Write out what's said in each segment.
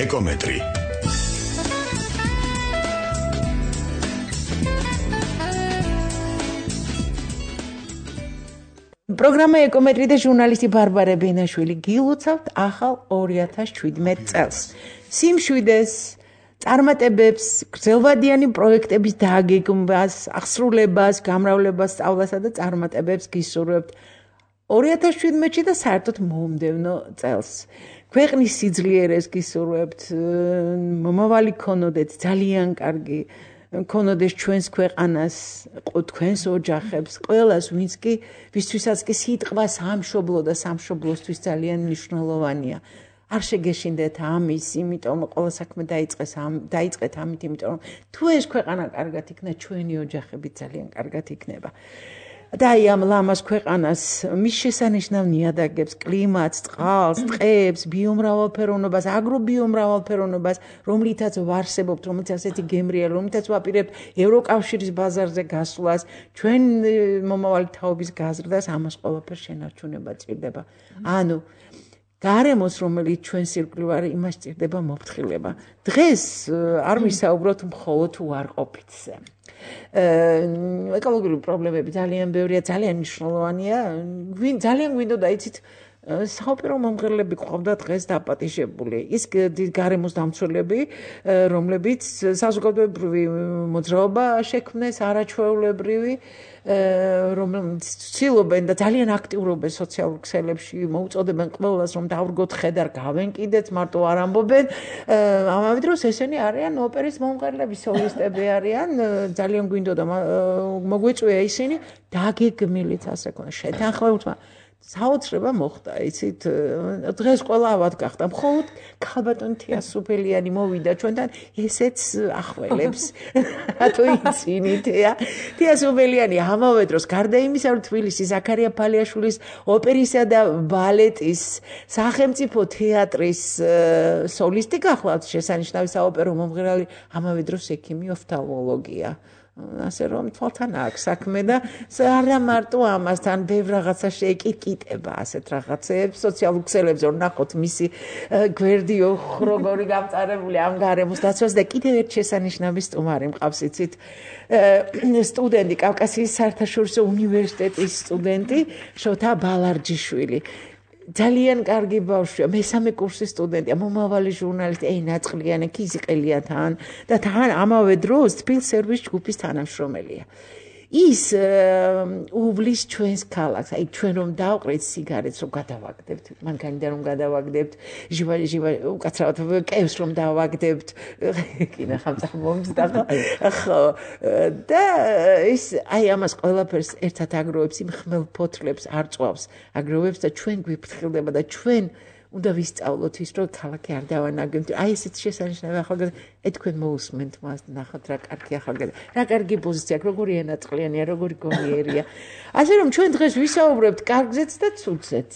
ეკომეტრი. პროგრამა ეკომეტრი და ჟურნალისტი ბარბარე ბენაშვილი გილოცავთ ახალ 2017 წელს. სიმშვიდეს, წარმატებებს, გრძელვადიანი პროექტების დაგეგმვას, აღსრულებას, გამრავლებას, სწავლასა და წარმატებებს გისურვებთ 2017-ში და საერთოდ მომდევნო წელს. ქვეყნის სიძლიერეს გისურვებთ, მომავალი ქონოდეთ ძალიან კარგი, ქონოდეს ჩვენს ქვეყანას, თქვენს ოჯახებს, ყველას, ვისთვისაც კი სიტყვა სამშობლო და სამშობლოსთვის ძალიან მნიშვნელოვანია. არ შეგეშინდეთ ამის, იმიტომ ყველა საქმე დაიწყეთ ამით, იმიტომ რომ თუ ეს ქვეყანა კარგად იქნება, ჩვენი ოჯახები ძალიან კარგად იქნება. და აი ამ ლამაზ ქვეყანას მის შესანიშნავ ნიადაგებს, კლიმატს, წყალს, ტყეებს, ბიომრავალფეროვნებას, აგრობიომრავალფეროვნებას, რომლითაც ვარსებობთ, რომელიც ასეთი გემრიელი, რომლითაც ვაპირებთ ევროკავშირის ბაზარზე გასვლას, ჩვენ მომავალი თაობის გაზრდას, ამას ყველაფერს შენარჩუნება სჭირდება. ანუ გარემოს, რომელიც ჩვენს ირგვლივ არის, იმას სჭირდება მოფრთხილება. დღეს არ ვისაუბროთ მხოლოდ უარყოფითზე. ეკოლოგიური პრობლემები ძალიან ბევრია, ძალიან მნიშვნელოვანია. ძალიან გვინდოდა იცით საოპერო მომღერლები ყავდა დღეს დაპატიჟებული. ის გარემოს დამცველები, რომლებიც საზოგადოებრივი მოძრაობა შექმნეს, არაჩვეულებრივი, რომელიც ცდილობენ და ძალიან აქტიურობენ სოციალურ ქსელებში, მოუწოდებენ ყველას, რომ დავრგოთ ხედარ, გავენკიდეთ, მარტო არ ამბობენ. ამავე დროს ესენი არიან ოპერის მომღერლები, სოლისტები არიან, ძალიან გვინდოდა მოგვეწვია ისინი დაგეგმილით ასე ქონა შეთანხმებულმა საოცრება მოხდა, იცით, დღეს ყველა ავად გახდა. მხოლოდ ქალბატონი თიასუფელიანი მოვიდა ჩვენთან, ესეც ახველებს. რატო იცინით, თიასუფელიანი ამავე დროს გარდა იმისა, რომ თბილისის ზაქარია ფალიაშვილის ოპერისა და ბალეტის სახელმწიფო თეატრის სოლისტი გახლავთ, შესანიშნავი საოპერო მომღერალი, ამავე დროს ექიმი ოფთალმოლოგია. ასე რომ თვალთან აქვს საქმე და არა მარტო ამასთან ბევრ რაღაცა შეეკიკიტება ასეთ რაღაცებს სოციალურ ქსელებზე რომ ნახოთ მისი გვერდი როგორი გამწარებული ამ გარემოს დაცვას და კიდევ ერთ შესანიშნავი სტუმარი მყავს იცით სტუდენტი კავკასიის საერთაშორისო უნივერსიტეტის სტუდენტი შოთა ბალარჯიშვილი ძალიან კარგი ბავშვია, მესამე კურსის სტუდენტია, მომავალი ჟურნალისტი, ნაწყლიანი, ქიზიყელია თან და თან ამავე დროს თბილ სერვის ჯგუფის თანამშრომელია. ის უბლის ჩვენს ქალაქს, აი ჩვენ რომ დავყრით სიგარეტს რომ გადავაგდებთ, მანქანიდან რომ გადავაგდებთ, უკაცრავად კევს რომ დავაგდებთ, კიდე ხამწარ მომწდა ხო და ის აი ამას ყველაფერს ერთად აგროვებს, იმ ხმელ ფოთლებს არ წვავს, აგროვებს და ჩვენ გვიფრთხილდება და ჩვენ უნდა ვისწავლოთ ის რომ ქალაქი არ დავანაგებთ. აი ესეც შესანიშნავი ახალგაზრდა, თქვენ მოусმენთ მას, ნახოთ რა კარგი ახალგაზრდა, რა კარგი პოზიცია აქვს, როგორი ენაწყლიანია, როგორი გონიერია. ასე რომ ჩვენ დღეს ვისაუბრებთ კარგზეც და ცუდზეც.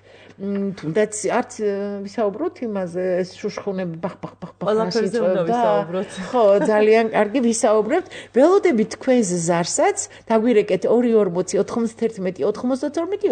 თუნდაც არც ვისაუბროთ იმაზე, ეს შუშხუნები ბახ ყველაფერზე უნდა ვისაუბროთ. ხო, ძალიან კარგი ვისაუბრებთ. ველოდებით თქვენს ზარსაც, დაგვირეკეთ 240 91 92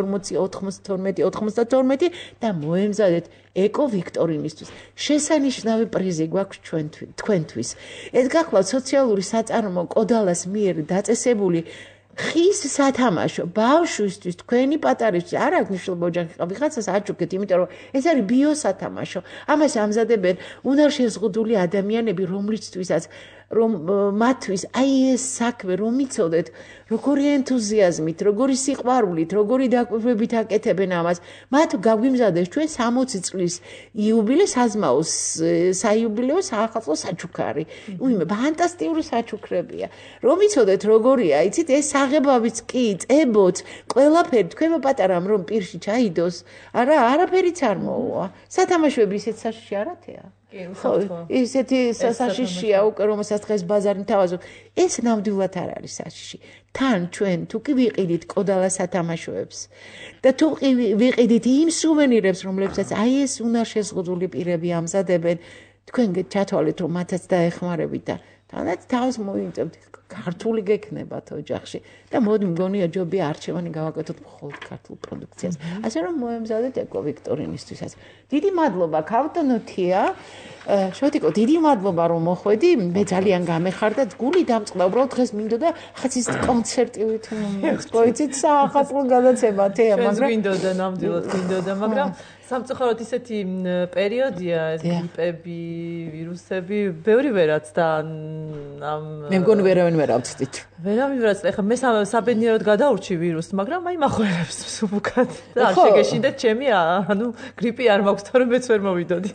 240 92 92 და მოემზადეთ ეკო ვიქტორინისთვის. შესანიშნავი პრიზი გვაქვს თქვენთვის. ეს გახლავთ სოციალური საწარმო კოდალას მიერ დაწესებული ხის სათამაშო ბავშვისთვის თქვენი პატარისთვის არ აქვს მნიშვნელობა ოჯახი ვიღაცას აჩუქეთ, იმიტომ რომ ეს არის ბიოსათამაშო. ამას ამზადებენ უნარშეზღუდული ადამიანები, რომლისთვისაც რომ მათთვის აი ეს საქმე რომ იცოდეთ, როგორი ენთუზიაზმით, როგორი სიყვარულით, როგორი დაკვირვებით აკეთებენ ამას. მათ გაგვიმზადეს ჩვენ 60 წლის იუბილე საზმაოს საიუბილეო საახალწლო საჩუქარი. უიმე ფანტასტიკური საჩუქრებია. რომ იცოდეთ როგორია, იცით ეს საღებავიც კი, წებოც, ყველაფერი თქვენო პატარამ რომ პირში ჩაიდოს, არაფერიც არ მოუვა. სათამაშოები ისეთ საშიში არათეა? ხო, ისეთი საშიშია უკვე რომელსაც დღეს ბაზარი მთავაზობ. ეს ნამდვილად არ არის საშიში. თან ჩვენ თუ კი ვიყიდით კოდალა სათამაშოებს და თუ ვიყიდით იმ სუვენირებს, რომლებსაც აი ეს უნარშეზღუდული პირები ამზადებენ, თქვენ ჩათვალეთ რომ მათაც დაეხმარებით და თანაც თავს მოიწევთ ქართული გექნებათ ოჯახში და მოდი მგონია ჯობია არჩევანი გავაკეთოთ მხოლოდ ქართულ პროდუქციას. ასე რომ მოემზადეთ ეკოვიქტორინისთვისაც. დიდი მადლობა ქავტონოთია. შოთიკო, დიდი მადლობა რომ მოხვედი. მე ძალიან გამეხარდა, გული დამწყდა. უბრალოდ დღეს მინდოდა ხაც ის კონცერტი მოიცით საახალწლო გადაცემა თეა, მაგრამ გვინდოდა ნამდვილად გვინდოდა, მაგრამ სამწუხაროდ ისეთი პერიოდია, ეს გრიპები, ვირუსები, ბევრი ვერაც და ამ მე მგონი ვერავინ ვერ ავწდით. ვერავინ ვერ ავწდით. ეხლა მე საბედნიეროდ გადაურჩი ვირუსს, მაგრამ აი მახველებს უკან. და არ შეგეშინდეთ ჩემი, ანუ გრიპი არ მაქვს, თორემ მეც ვერ მოვიდოდი.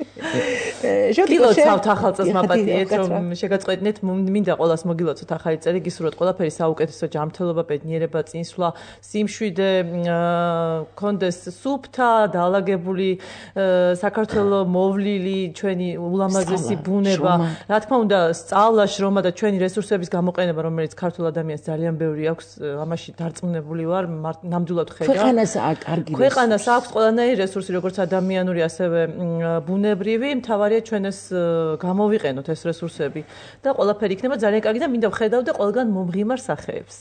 გილოცავთ ახალ წელს მაპატიეთ, რომ შეგაწყვეტნეთ, მინდა ყოველას მოგილოცოთ ახალი წელი, გისურვოთ ყველაფერი საუკეთესო, ჯანმრთელობა, ბედნიერება, წინსვლა, სიმშვიდე, კონდეს სუფთა, დაალაგებული საქართველოს მოვლილი, ჩვენი ულამაზესი ბუნება, რა თქმა უნდა, სწავლა, შრომა და ჩვენი რესურსების გამოყენება, რომელიც ქართულ ადამიანს ძალიან ბევრი აქვს, ამაში დარწმუნებული ვარ, ნამდვილად ხედავ. ქვეყანას აქვს კარგი რესურსი. ქვეყანას აქვს ყველანაირი რესურსი, როგორც ადამიანური, ასევე ბუნებრივი, მთავარია ჩვენ ეს გამოვიყენოთ ეს რესურსები და ყველაფერი იქნება ძალიან კარგი და მინდა ვხედავ და ყველგან მომღიმარ სახეებს.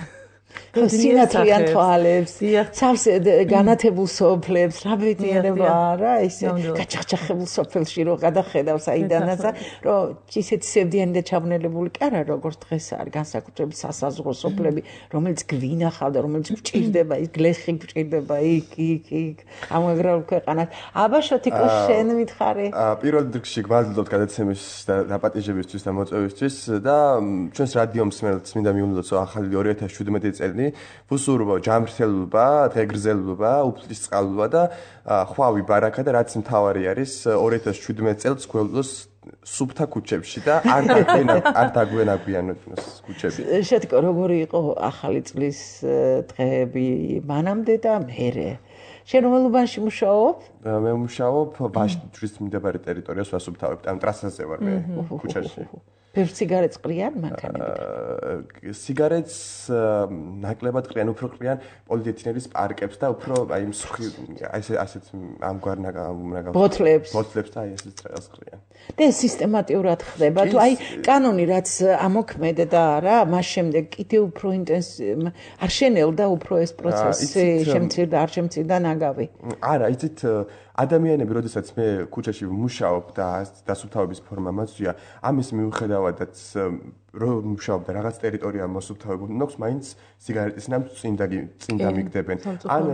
სინათლიან თვალებს, სავს განათებულ სოფლებს, რა ბედნიერება არა, ისე გაჭახჭახებულ სოფელში რო გადახედავ საიდანაც, რომ ისეთი სევდიანი და ჩაბნელებული კი არა, როგორც დღეს არის, განსაკუთრებით სასაზღვრო სოფლები, რომელიც გვინახავდა, რომელიც მჭირდება, ის გლეხი მჭირდება იქ, ამაგრალ ქვეყანას. აბა შოთიკო, შენ მითხარი. პირველ რიგში გვაძლევთ გადაცემის და დაპატიჟებისთვის და მოწვევისთვის და ჩვენს რადიო მსმენელს მინდა მიუნდოდო ახალი 2017 წელი ვუსურვო ჯანმრთელობა, დღეგრძელობა, უფლისწყალობა და ხვავი ბარაკა და რაც მთავარი არის 2017 წელს გველოს სუფთა ქუჩებში და არ დაგვენაგვიანოთ ქუჩები. შეთქო როგორი იყო ახალი წლის დღეები მანამდე და მერე? შენ რომელ უბანში მუშაობ? მე მუშაობ ბაშტრის მდებარე ტერიტორიას ვასუფთავებ, ამ ტრასაზე ვარ მე ქუჩაში. ბევრ სიგარეტს ყრიან მანქანები? სიგარეტს ნაკლებად ყრიან, უფრო ყრიან პოლიეთილენის პარკებს და უფრო აი მსხვილ ასეთ ამგვარ ბოთლებს და აი ესეც რაღაც ყრიან. და სისტემატიურად ხდება თუ აი კანონი რაც ამოქმედა რა, მას შემდეგ კიდევ უფრო არ შენელდა უფრო ეს პროცესი, შემცირდა, არ შემცირდა ნაგავი? არა, იცით ადამიანები, როდესაც მე ქუჩაში ვმუშაობ და დასუფთავების ფორმა მაძლია, ამის მიუხედავადაც რომ მუშაობ და რაღაც ტერიტორია მოსუფთავებული, ნოქს მაინც სიგარეტის ნამ წინ დამიგდებენ. ან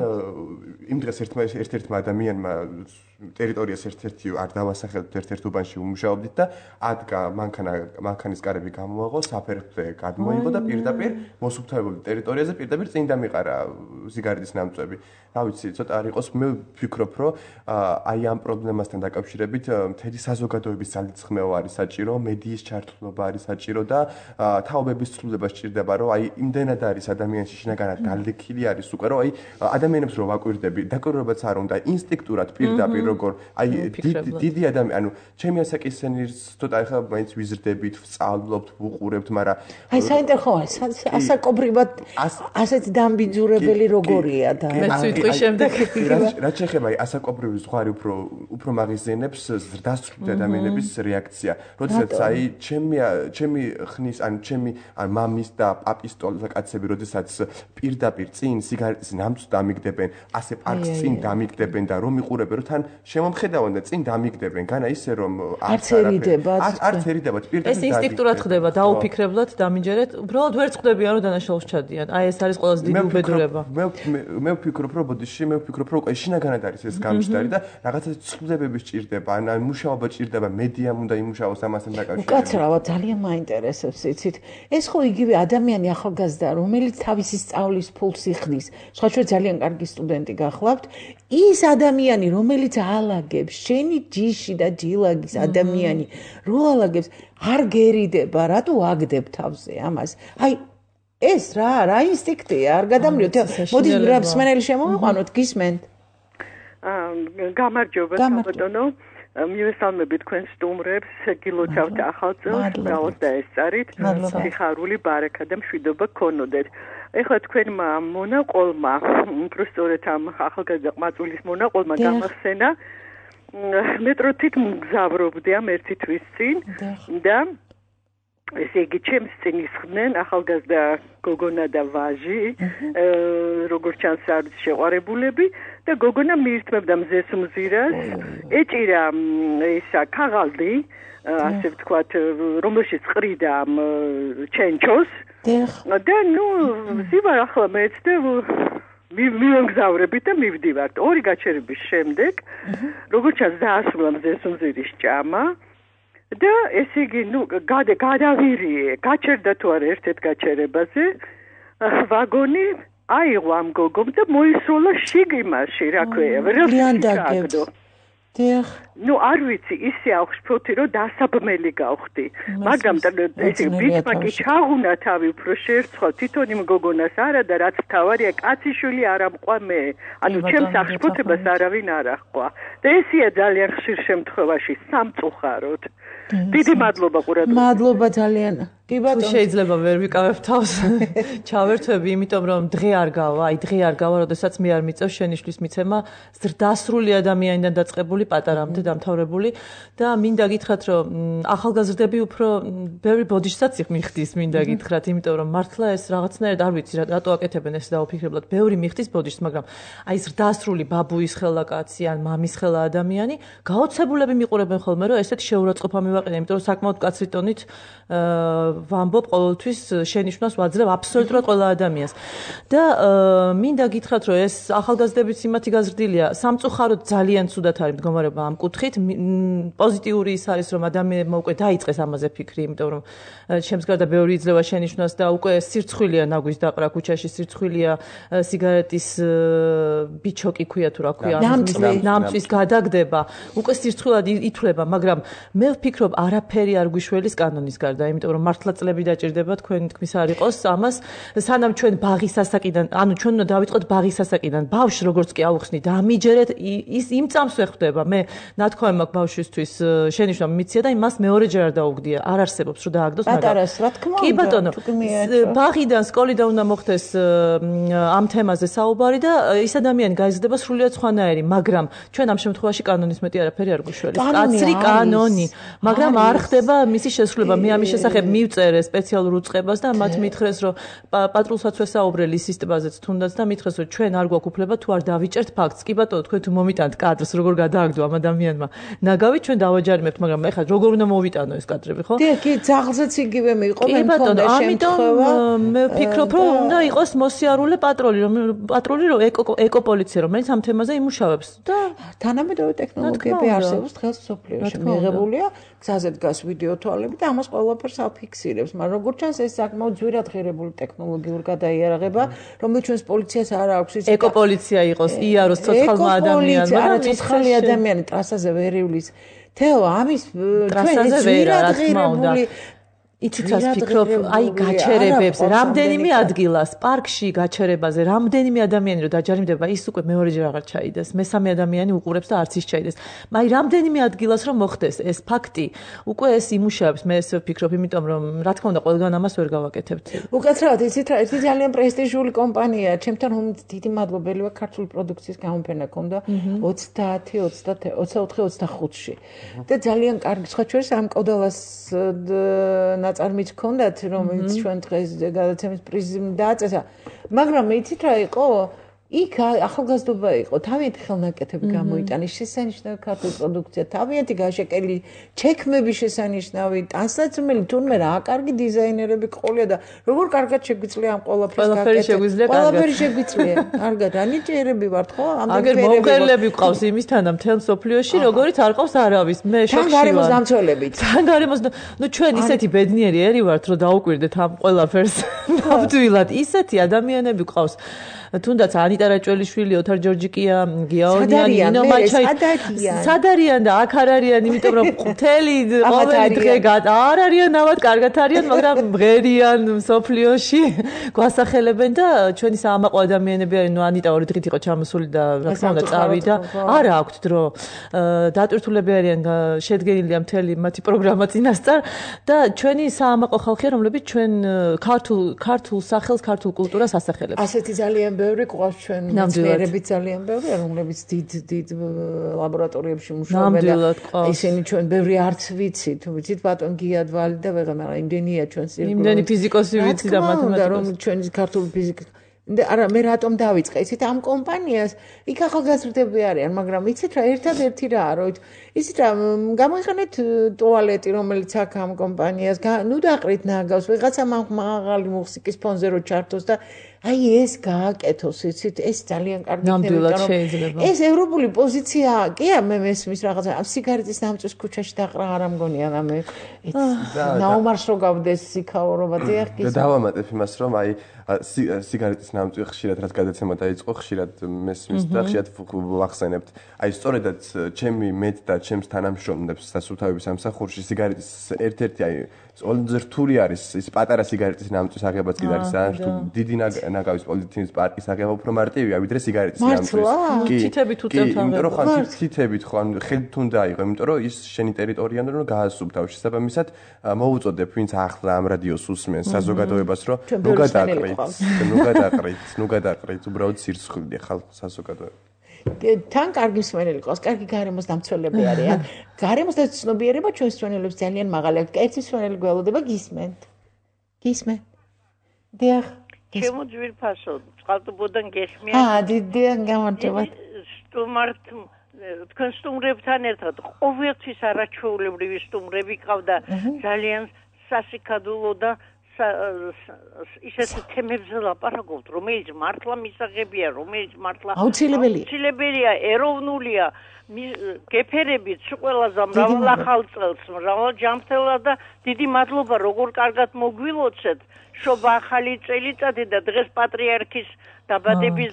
იმ დღეს ერთ-ერთმა ადამიანმა ტერიტორიას ერთ-ერთი არ დავასახელოთ, ერთ-ერთ უბანში ვმუშაობდით და ადგა მანქანის კარები გამოაღო, საფერფლე გადმოიღო და პირდაპირ მოსუფთავებული ტერიტორიაზე პირდაპირ წინ დამიყარა სიგარეტის ნამწვევი. რა ვიცი, ცოტა არ იყოს, მე ვფიქრობ, რომ აი ამ პრობლემასთან დაკავშირებით მთელი საზოგადოების ძალისხმევა არის საჭირო, მედიის ჩართულობა არის საჭირო და თაობების ცვლილება სჭირდება, რომ აი იმდენად არის ადამიანში შინაგანად გალექილი არის უკვე, რომ აი ადამიანებს რო ვაკვირდები, დაკვირვებაც არ უნდა, ინსტინქტურად პირდაპირ როგორ აი დიდი ადამიანი, ანუ ჩემი ასაკისენირს ცოტა ახლა მაინც ვიზრდებით, ვსწავლობთ, ვუყურებთ, მაგრამ აი საინტერესო არის, ასაკობრივად ასეთ დამბიძურებელი როგორია და მეც შემდეგ რაც შეეხება აი ასაკობრივი ზღვარი უფრო მაგიზენებს ზრდასრული ადამიანების რეაქცია. როდესაც აი ჩემი ხნის ან ჩემი მამის და პაპის ტოლაკაცები, როდესაც პირდაპირ წინ სიგარეტის ნამწვ დამიგდებენ, ასე პარკს წინ დამიგდებენ და რომ იყურებენ, რომ თან შემომხედავენ და წინ დამიგდებენ, განა ისე რომ არც ერიდებათ პირდაპირ ეს ინსტინქტურად ხდება, დაუფიქრებლად, დამიჯერეთ, უბრალოდ ვერ წხვდებიან რომ დანაშაულს ჩადიან. აი ეს არის ყველაზე დიდი უბედურება. მე ვფიქრობ, რომ ბოდიში მე ვფიქრობ, რომ უკვე შინაგანად არის ეს გამჯდარი და რაღაცა ცვლილებები სჭირდება, ან მუშაობა სჭირდება, მედიამ უნდა იმუშაოს ამასთან დაკავშირებით. უკაცრავად ძალიან მაინტერესებს, იცით. ეს ხო იგივე ადამიანი ახალგაზრდა, რომელიც თავისი სწავლის ფულს იხდის. სხვა ძალიან კარგი სტუდენტი გახლავთ, ის ადამიანი, რომელიც ალაგებს, შენი ჯიში და ჯილაგის ადამიანი, რო ალაგებს, არ გერიდება, რატო აგდებ თავზე ამას? აი ეს რა ინსტინქტია, არ გადამრიოთ. მოდი მსმენელი შემოვიყვანოთ, გისმენთ. გამარჯობა საბატონო. მივესალმები თქვენ სტუმრებს, გილოცავთ ახალ წელს, ბრავოს დაესწარით, სიხარული, ბარაკა და მშვიდობა გქონოდეთ. ეხლა თქვენმა მონაყოლმა, უბრალოდ ამ ახალგაზრდა ყმაწვილის მონაყოლმა გამახსენა მეტროთით მგზავრობდი ამ ერთი თვის წინ და ესე იგი ჩემს წინ ისხდნენ ახალგაზრდა გოგონა და ვაჟი, როგორც ჩანს არის შეყვარებულები და გოგონა მიირთმევდა მზეს მზირას, ეჭირა ისა ქაღალდი, ასე ვთქვათ, რომელშიც ყრიდა ჩენჩოს და ნუ ზივარ ახლა მეც და მივგზავრებით და მივდივართ. ორი გაჩერების შემდეგ, როგორც ჩანს დაასრულა მზეს მზირის ჭამა და ესე იგი, ნუ გადავირიე, გაჩერდა თუ არა ერთ-ერთ გაჩერებაზე, ვაგონი აიღო ამ გოგომ და მოისროლა შიგ იმაში, რა ქვია, ვრილს ნუ არ ვიცი, ისე აღშფოთი, რომ დასაბმელი გავხდი. მაგრამ ესე ბიჭმა კი ჩაღუნა თავი უფრო შეერცხვა თვითონ იმ გოგონას არა და რაც თავარია, კაციშვილი არ ამყვა მე. ანუ ჩემს აღშფოთებას არავინ არ აჰყვა. და ესეა ძალიან ხშირ შემთხვევაში სამწუხაროდ. დიდი მადლობა ყურადღებას. მადლობა ძალიან. კი ბატონო, შეიძლება ვერ ვიკავებ თავს. ჩავერთვები, იმიტომ რომ დღე არ გავა, დღე არ გავა, როდესაც მე არ მიწევ შენიშვნის მიცემა ზრდასრული ადამიანიდან დაწყებული პატარამდე დამთავრებული და მინდა გითხრათ, რომ ახალგაზრდები უფრო ბევრი ბოდიშსაც მიხდის, მინდა გითხრათ, იმიტომ რომ მართლა ეს რაღაცნაირად არ ვიცი რატო აკეთებენ ეს დაუფიქრებლად. ბევრი მიხდის ბოდიშს, მაგრამ აი ზრდასრული ბაბუის ხელა კაცი ან მამის ხელა ადამიანი გაოცებულები მიყურებენ ხოლმე, რომ ესეთ შეურაცხყოფა მივაყენე, იმიტომ რომ საკმაოდ კაცრი ტონით ვამბობ ყოველთვის შენიშვნას ვაძლევ აბსოლუტურად ყველა ადამიანს. და მინდა გითხრათ, რომ ეს ახალგაზრდებიც იმათი გაზრდილია, სამწუხაროდ ძალიან ცუდად არის მდგომარეობა ამ კუთხით. პოზიტიური ის არის, რომ ადამიანებმა უკვე დაიწყეს ამაზე ფიქრი, იმიტომ რომ ჩემს გარდა ბევრი იძლევა შენიშვნას და უკვე სირცხვილია ნაგვის დაყრა ქუჩაში, სირცხვილია სიგარეტის ბიჩოკი ქვია თუ რა ქვია, ნამწვის გადაგდება, უკვე სირცხვილად ითვლება, მაგრამ მე ვფიქრობ არაფერი არ გვიშველის კანონის გარდა, იმიტომ რომ მართლა წლები დაჭირდება თქვენი თქმის არ იყოს ამას, სანამ ჩვენ ბაღის ასაკიდან, ანუ ჩვენ უნდა დავიწყოთ ბაღის ასაკიდან, ბავშვს როგორც კი აუხსნით, ამიჯერეთ ის იმ წამს ვეხდება, მე ნათქვამი მაქვს ბავშვისთვის შენიშვნა მიცია და იმას მეორეჯერ არ დაუგდია, არ არსებობს რომ დააგდოს, პატარას რა თქმა უნდა, კი ბატონო, ბაღიდან, სკოლიდან უნდა მოხდეს ამ თემაზე საუბარი და ის ადამიანი გაიზრდება სრულიად სხვანაირი, მაგრამ ჩვენ ამ შემთხვევაში კანონის მეტი არაფერი არ გვიშველის. კაცრი კანონი, მაგრამ არ ხდება მისი შესრულება. მე ამის შესახებ მივწერე სპეციალურ უწყებას და მათ მითხრეს, რომ პატრულსაც ვესაუბრე ლისის ტბაზეც თუნდაც და მითხრეს, რომ ჩვენ არ გვაქვს უფლება თუ არ დავიჭერთ ფაქტს. კი ბატონო, თქვენ თუ მომიტანთ კადრს, როგორ გადააგდო ამ ადამიანმა. ნაგავით ჩვენ დავაჯარიმებთ, მაგრამ ეხლა როგორ უნდა მოვიტანო ეს კადრები, ხო? კი, ძაღლზეც იგივე მიიღო, მე მქონდა შემთხვევა. მე ვფიქრობ, რომ უნდა იყოს მოსიარულე პატრული, რომ ეკოპოლიცია, რომელიც ამ თემაზე იმუშავებს. და თანამედროვე ტექნოლოგიები არსებობს დღეს მსოფლიოში. მიღებულია გზაზე დგას ვიდეო თვალები და ამას ყველაფერს აფიქსირებს, მაგრამ როგორც ჩანს ეს საკმაოდ ძვირად ღირებული ტექნოლოგიური გადაიარაღება, რომელიც ჩვენს პოლიციას არ აქვს ის ეკოპოლიცია იყოს, იაროს ცოცხალმა ადამიანმა, არა ცოცხალი ადამიანი ტრასაზე ვერ ივლის. თეო, ამის ტრასაზე ვერ რა თქმა უნდა. იცით რას ვფიქრობ, აი გაჩერებებს, რამდენიმე ადგილას, პარკში გაჩერებაზე, რამდენიმე ადამიანი რომ დაჯარიმდება, ის უკვე მეორეჯერ აღარ ჩაიდეს. მესამე ადამიანი უყურებს და არც ის ჩაიდეს. აი რამდენიმე ადგილას რომ მოხდეს ეს ფაქტი, უკვე ეს იმუშავებს, მე ესე ვფიქრობ, იმიტომ რომ რა თქმა უნდა, ყველგან ამას ვერ გავაკეთებთ. უკაცრავად, იცით რა, ერთი ძალიან პრესტიჟული კომპანია, ჩემთან დიდი მადლობელი ვარ, ქართული პროდუქციის გამოფენა ქონდა 30-24-25-ში. და ძალიან კარგი სხვა ჩვენს ამ კოდალას ნაწარმიც ქონდათ, რომელიც ჩვენ დღეს გადაცემის პრიზი დააწესა. მაგრამ იცით რა იყო? იქ ახალგაზრდობა იყო, თავიანთი ხელნაკეთები გამოიტანეს, შესანიშნავი ქართული პროდუქცია, თავიანთი გაშეკელი ჩექმები შესანიშნავი, ტანსაცმელი, თურმე რა, კარგი დიზაინერები ყოლია და როგორ კარგად შეგვიძლია ამ ყველაფერს გაკეთება. ყველაფერი შეგვიძლია. კარგად, ანიჭერები ვართ ხო? აგერ მომღერლები ყავს იმისთანა მთელ მსოფლიოში, როგორიც არ ყავს არავის. მე შოქში ვარ. გარემოს დამცველებით. გარემოს, ნუ ჩვენ ისეთი ბედნიერი ერი ვართ, რომ დაუკვირდეთ ამ ყველაფერს. ნამდვილად ისეთი ადამიანები ყავს. თუნდაც ანიტა რაჭველიშვილი, ოთარ ჯორჯიკია, გიაონიანი, ნინო მაჩაი. სად არიან და აქ არ არიან, იმიტომ რომ მთელი ყოველი დღე არ არიან, ნავად კარგად არიან, მაგრამ მღერიან სოფლიოში, გვასახელებენ და ჩვენი საამაყო ადამიანები არიან. ნუ ანიტა ორი დღით იყო ჩამოსული და რა თქმა უნდა წავიდა. არა აქვთ დრო. დატვირთულები არიან, შედგენილია მთელი მათი პროგრამა წინასწარ და ჩვენი საამაყო ხალხია, რომლებიც ჩვენ ქართულ სახელს, ქართულ კულტურას ასახელებთ. ასეთი ძალიან ბევრი ყავს ჩვენ მეცნიერები ძალიან ბევრია, რომლებიც დიდ ლაბორატორიებში მუშაობენ და ისინი ჩვენ ბევრი არც ვიცით, ვიცით ბატონ გიადვალი და ვეღარ, მაგრამ იმდენია ჩვენ სირგულე. იმდენი ფიზიკოსი ვიცი და მათემატიკოსი. რომ ჩვენი ქართული ფიზიკა არა მე რატომ დავიწყე იცით ამ კომპანიას იქ ახალგაზრდები არიან მაგრამ იცით რა ერთადერთი რაა რომ იცით რა გამოიყენეთ ტუალეტი რომელიც აქ ამ კომპანიას ნუ დაყრით ნაგავს ვიღაცა მაღალი მუსიკის ფონზე რო ჩართოს და აი ეს გააკეთოს იცით ეს ძალიან კარგი იქნება ეს ევროპული პოზიციაა კი მე მესმის რაღაცა სიგარეტის ნამწვის ქუჩაში დაყრა არ ამგონია და მე ნაუმარს რო გავდეს სიქაურობა დიახ და დავამატებ იმას რომ აი სიგარეტის ნამწვი ხშირად რაც გადაცემა დაიწყო ხშირად მესმის და ხშირად ვახსენებთ აი სწორედაც ჩემი მეტ და ჩემს თანამშრომლებს სასუფთავების სამსახურში სიგარეტის ერთ-ერთი აი ყველაზე რთული არის ის პატარა სიგარეტის ნამწვის აღებაც კიდე არის რა დიდი ნაგავის პოლიეთილენის პარკის აღება უფრო მარტივია ვიდრე სიგარეტის ნამწვის კი თითებით უწევთ აღება იმიტომ რომ ხან თითებით ხო ან ხელით უნდა აიღო იმიტომ რომ ის შენი ტერიტორია უნდა გაასუფთავო შესაბამისად მოუწოდებ ვინც ახლა ამ რადიოს უსმენს საზოგადოებას რომ ნუ გადაყრით უბრალოდ სირცხვილია ხალხ საზოგადოება თან კარგი მსმენელი ყავს, კარგი გარემოს დამცველები არიან. გარემოს დაცნობიერება ჩვენს მსმენელებს ძალიან მაღალია. ერთი მსმენელი გველოდება გისმენთ. გისმენთ. დიახ. ჩემო ძვირფასო, წყალტუბოდან გესმიან. დიდიან გამარჯობათ. სტუმართ თქვენ სტუმრებთან ერთად ყოველთვის არაჩვეულებრივი სტუმრები ყავდა ძალიან სასიკადულო და ისეთ თემებზე ლაპარაკობთ, რომელიც მართლა მისაღებია, რომელიც მართლა აუცილებელია, ეროვნულია, გეფერებით ყველაზე მრავალ ახალ წელს, მრავალ ჯანმრთელად და დიდი მადლობა, როგორ კარგად მოგვილოცეთ, შობა ახალი წელიწადი და დღეს პატრიარქის დაბადების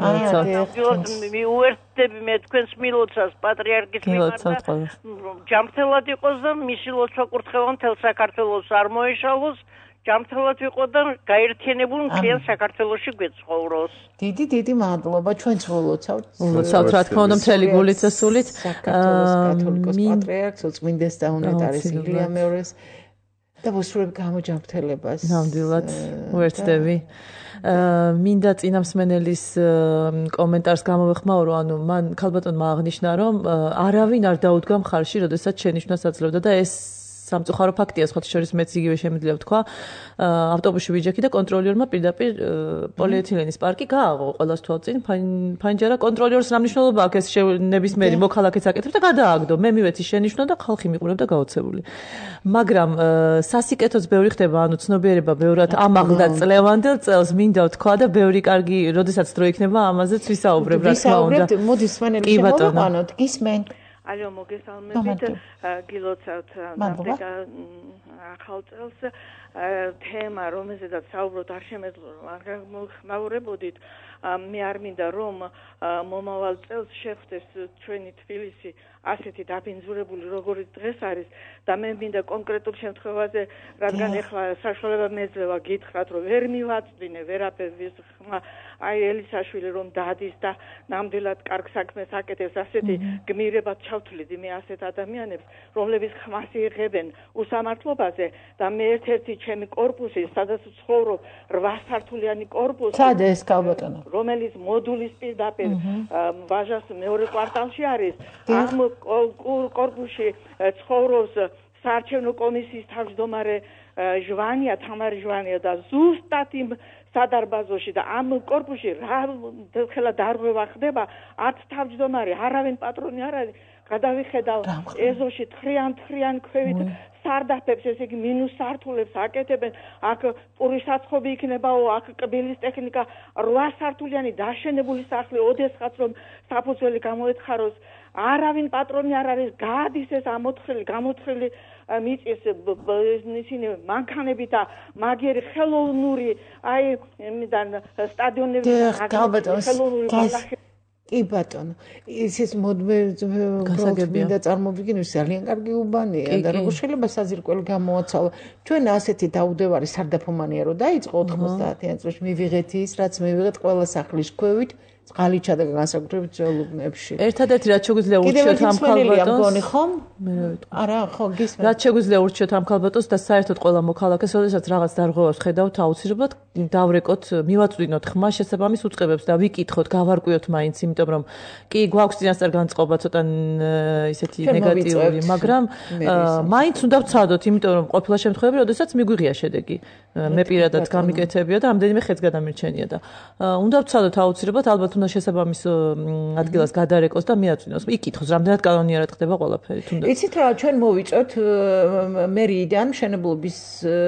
მიუერთდები მე თქვენს მილოცავს პატრიარქის მიმართ ჯანმრთელად იყოს და მისი ლოცვა კურთხევა მთელ საქართველოს არ მოეშალოს ჯანმრთელად იყო და გაერთიანებულ მთლიან საქართველოში გვეცხოვროს. დიდი მადლობა ჩვენც ვლოცავთ. ვლოცავთ რა თქმა უნდა მთელი გულით და სულით. საქართველოს კათოლიკოს პატრიარქს უწმინდეს და უნეტარის ილია მეორეს და ვუსურვებ გამოჯანმრთელებას. ნამდვილად უერთდები. მინდა წინამსმენელის კომენტარს გამოვეხმაურო, ანუ მან ქალბატონმა აღნიშნა, რომ არავინ არ დაუდგა მხარში, როდესაც შენიშვნა საძლევდა და ეს სამწუხარო ფაქტია, სხვათა შორის მეც იგივე შემიძლია ვთქვა. ავტობუსში ვიჯექი და კონტროლიორმა პირდაპირ პოლიეთილენის პარკი გააღო ყველას თვალწინ ფანჯარა. კონტროლიორს რა მნიშვნელობა აქვს ეს ნებისმიერი მოქალაქეც აკეთებს და გადააგდო. მე მივეცი შენიშვნა და ხალხი მიყურებდა გაოცებული. მაგრამ სასიკეთოც ბევრი ხდება, ანუ ცნობიერება ბევრად ამაღლდა წლევანდელ წელს, მინდა ვთქვა და ბევრი კარგი, როდესაც დრო იქნება, ამაზეც ვისაუბრებ, რა თქმა უნდა. მოდი სმენელი შემოვაყანოთ, გისმენ. ალო მოგესალმებით გილოცავთ ნამდვილად ახალ წელს თემა რომელზედაც საუბრობთ არ შემეძლო მე არ მინდა რომ მომავალ წელს შეხვდეს ჩვენი თბილისი ასეთი დაბინძურებული როგორი დღეს არის და მე მინდა კონკრეტულ შემთხვევაზე რადგან ეხლა საშუალება მეძლევა გითხრათ რომ ვერ მივაწვდინე ვერაფერს ხმა აი ელისაშვილი რომ დადის და ნამდვილად კარგ საქმეს აკეთებს ასეთი გმირებად ჩავთვლით მე ასეთ ადამიანებს რომლებიც ხმას იღებენ უსამართლობაზე და მე ერთ-ერთი ჩემი კორპუსი სადაც ვცხოვრობ 8 სართულიანი კორპუსი სად ეს ქალბატონო რომელიც მოდულის პირდაპირ ვაჟას მეორე კვარტალში არის ამ კორპუსში ცხოვრობს საარჩევნო კომისიის თავმჯდომარე ჟვანია თამარი ჟვანია და ზუსტად იმ სადარბაზოში და ამ კორპუსში რა ხელა დარღვევა ხდება არც თავმჯდომარე არავინ პატრონი არ არის გადავიხედავ ეზოში თხრიან ქვევით სარდაფებს ესე იგი მინუს სართულებს აკეთებენ აქ პურის საცხობი იქნებაო აქ კბილის ტექნიკა 8 სართულიანი დაშენებული სახლი ოდესღაც რომ საფუძველი გამოეთხაროს არავინ პატრონი არ არის გადის ეს გამოთხრილი მიწის ისინი მანქანები და მაგერი ხელოვნური აი მიდან სტადიონები ხელოვნური კი ბატონო ის მინდა წარმოვიდგინო ძალიან კარგი უბანია და როგორ შეიძლება საზირკველი გამოაცვალო ჩვენ ასეთი დაუდევარი სარდაფომანია რომ დაიწყო 90-იან წლებში მივიღეთ ის რაც მივიღეთ ყველა სახლის ქვევით წყალიჩა და განსაკუთრებით ძველუბნებში. ერთადერთი რაც შეგვიძლია ურჩიოთ ამ ქალბატონს არა, ხო, გისმენთ. რაც შეგვიძლია ურჩიოთ ამ ქალბატონს და საერთოდ ყველა მოქალაქეს, როდესაც რაღაც დარღვევას ხედავთ, აუცილებლად დავრეკოთ, მივაწვდინოთ ხმა შესაბამის უწყებებს და ვიკითხოთ, გავარკვიოთ მაინც, იმიტომ რომ კი გვაქვს წინასწარ განწყობა ცოტა ისეთი ნეგატიური, მაგრამ მაინც უნდა ვცადოთ, იმიტომ რომ ყოფილა შემთხვევები, როდესაც მიგვიღია შედეგი. მე პირადად გამიკეთებია და რამდენიმე ხეც გადამირჩენია და უნდა ვცადოთ აუცილებლად, ალბათ უნდა შესაბამის ადგილას გადარეკოს და მიაწვინოს. იკითხოს, რამდენად კანონიერად ხდება ყველაფერი, თუნდაც. იცით რა, ჩვენ მოვიწოთ მერიიდან მშენებლობის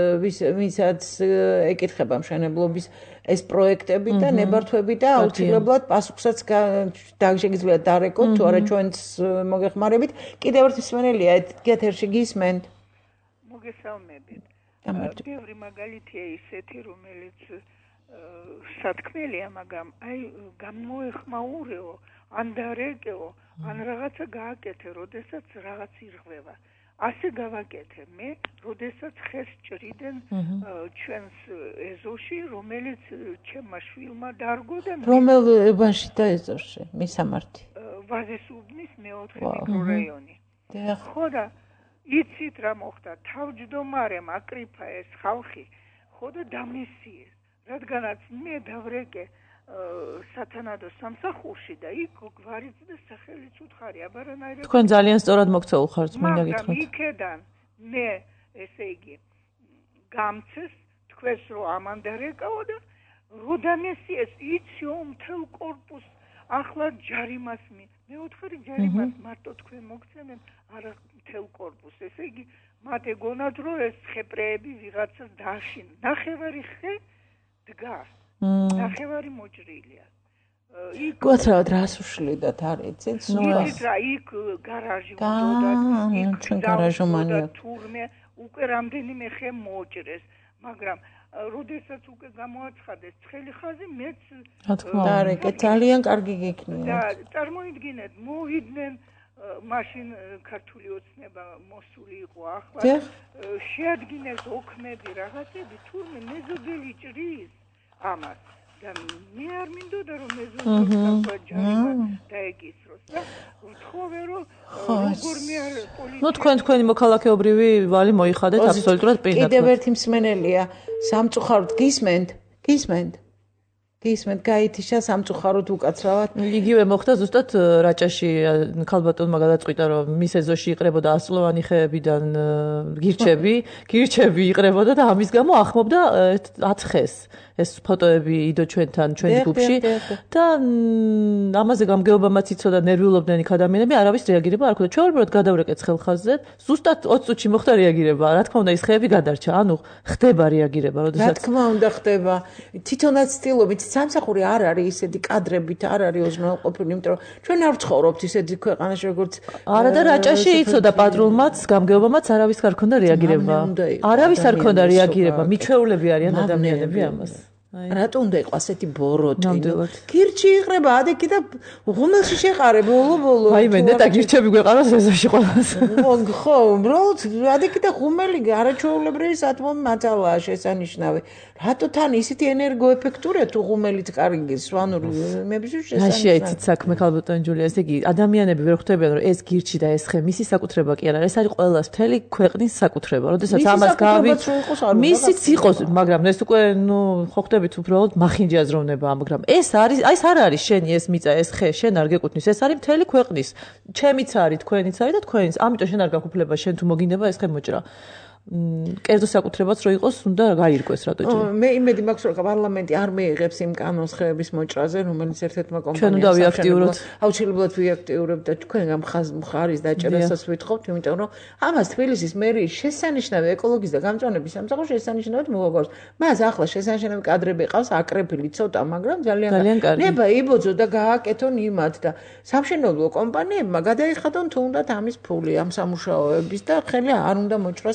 ვისაც ეკითხება მშენებლობის ეს პროექტები და ნებართვები და აუცილებლად პასუხსაც შეგიძლია დარეკოთ, თუ არა ჩვენც მოგეხმარებით. კიდევ ერთი მსმენელია, ეთერში გისმენთ. მოგესალმებით. ბევრი მაგალითია ისეთი, რომელიც სათქმელია, მაგრამ აი გამოეხმაურეო, ან დარეკეო, ან რაღაცა გააკეთე, როდესაც რაღაც ირღვევა. ასე გავაკეთე მე, როდესაც ხეს ჭრიდნენ ჩვენს ეზოში, რომელიც ჩემმა შვილმა დარგო და რომელ უბანში და ეზოში, მისამართი? ვაზის უბნის მეოთხე მიკრორაიონი. ხო და იცით რა მოხდა, თავმჯდომარემ აკრიფა ეს ხალხი, ხო და დამისიეს, რადგანაც მე დავრეკე სათანადო სამსახურში და იქ გვარიც და სახელიც უთხარი, აბარანაირად. თქვენ ძალიან სწორად მოქცეულ ხართ, მინდა გითხრათ. მაგრამ იქედან მე, ესე იგი, გამცეს თქვენს რომ ამან დარეკაო და როდამესიეს იციო მთელ კორპუსს ახლა ჯარიმას მეოთხარი ჯარიმას მარტო თქვენ მოგცემენ, არა მთელ კორპუსს. ესე იგი, მათ ეგონათ რომ ეს ხეპრეები ვიღაცას დააშინა. ნახევარი ხე დგას. ნახევარი მოჭრილია. გოთრავად რას უშლიდათ არ იცით? იცით რა, იქ გარაჟი უნდათ, იქ გარაჟომანია. თურმე უკვე რამდენიმე ხე მოჭრეს, მაგრამ როდესაც უკვე გამოაცხადეს ცხელი ხაზი, მეც რა თქმა უნდა, დარეკე, ძალიან კარგი გიქნია. და წარმოიდგინეთ, მოვიდნენ მაშინ ქართული ოცნება მოსული იყო ახლა. შეადგინეს ოქმები, რაღაცები, თურმე მეზობელი ჭრის ამას და მე არ მინდოდა რომ მეზობელი ჯარიმა დაეკისროს და ვთხოვე რომ როგორ მე არ პოლიცია ნუ თქვენი მოქალაქეობრივი ვალი მოიხადეთ აბსოლუტურად პირდაპირ. კიდევ ერთი მსმენელია, სამწუხაროდ გისმენთ? გისმენთ, გაითიშა სამწუხაროდ უკაცრავად. იგივე მოხდა ზუსტად რაჭაში ქალბატონმა გადაწყვიტა რომ მის ეზოში იყრებოდა 100-ლოვანი ხეებიდან გირჩები იყრებოდა და ამის გამო ახმობდა 10 ხეს. ეს ფოტოები იდო ჩვენთან, ჩვენს ჯგუფში და ამაზე გამგეობამაც იცოდა ნერვიულობდნენ იქ ადამიანები, არავის რეაგირება არ ქონდა. ჩვეულებრივად გადავრეკეთ ცხელხაზზე, ზუსტად 20 წუთში მოხდა რეაგირება. რა თქმა უნდა, ის ხეები გადარჩა. ანუ ხდება რეაგირება, როდესაც რა თქმა უნდა ხდება. თვითონაც ცდილობთ, სამსახური არ არის ისეთი კადრებით, არ არის ოზნეყოფილი, იმიტომ რომ ჩვენ არ ვცხოვრობთ ისეთი ქვეყანაში, როგორც არა და რაჭაში იცოდა პატრულმაც, გამგეობამაც არავის არ ქონდა რეაგირება. არავის არ ქონდა რეაგირება. მიჩვეულები არიან ადამიანები ამას. რატო უნდა იყო ასეთი ბოროტი? გირჩი იყრება ადეკი და ღუმელში შეყარე ბოლო. აი მე ნეტა გირჩები გვეყაროს ეზოში ყველას. ხო, უბრალოდ ადეკი და ღუმელი არაჩვეულებრივი სათმობი მაწალაა შესანიშნავი. რატო თან ისეთი ენერგოეფექტურია თუ ღუმელით კარგი სვანური მებიშვი შესანიშნავი. ნაშიაიცით საქმე ქალბატონ ჯულია, ესე იგი ადამიანები ვერ ხვდებიან რომ ეს გირჩი და ეს ხე მისი საკუთრება კი არ არის, ეს არის ყველას მთელი ქვეყნის საკუთრება. როდესაც ამას გავით მისიც იყოს, მაგრამ ეს უკვე ნუ ხო ხდებით უბრალოდ მახინჯი აზროვნებაა, მაგრამ ეს არის, აი ეს არ არის შენი ეს მიწა, ეს ხე, შენ არ გეკუთვნის, ეს არის მთელი ქვეყნის. ჩემიც არის, თქვენიც არის და თქვენიც. ამიტომ შენ არ გაქვფლება, შენ თუ მოგინდება ეს ხე მოჭრა. კერძო საკუთრებაც რო იყოს, უნდა გაირკვეს რატო ჭირდება. მე იმედი მაქვს, რომ პარლამენტი არ მიიღებს იმ კანონს ხეების მოჭრაზე, რომელიც ერთ-ერთმა კომპანიამ ჩვენ უნდა ვიაქტიუროთ. აუცილებლად ვიაქტიურებთ და თქვენ მხარის დაჭერასაც ვითხოვთ, იმიტომ რომ ამას თბილისის მერიის შესანიშნავი ეკოლოგის და გამწვანების სამსახურში შესანიშნავად მოგაგვარს. მას ახლა შესანიშნავი კადრები ყავს, აკრეფილი ცოტა, მაგრამ ძალიან კარგი. ნება იბოძო და გააკეთონ იმათ და სამშენებლო კომპანიებმა გადაიხადონ თუნდაც ამის ფული ამ სამუშაოების და ხელი არ უნდა მოჭრას არავინ.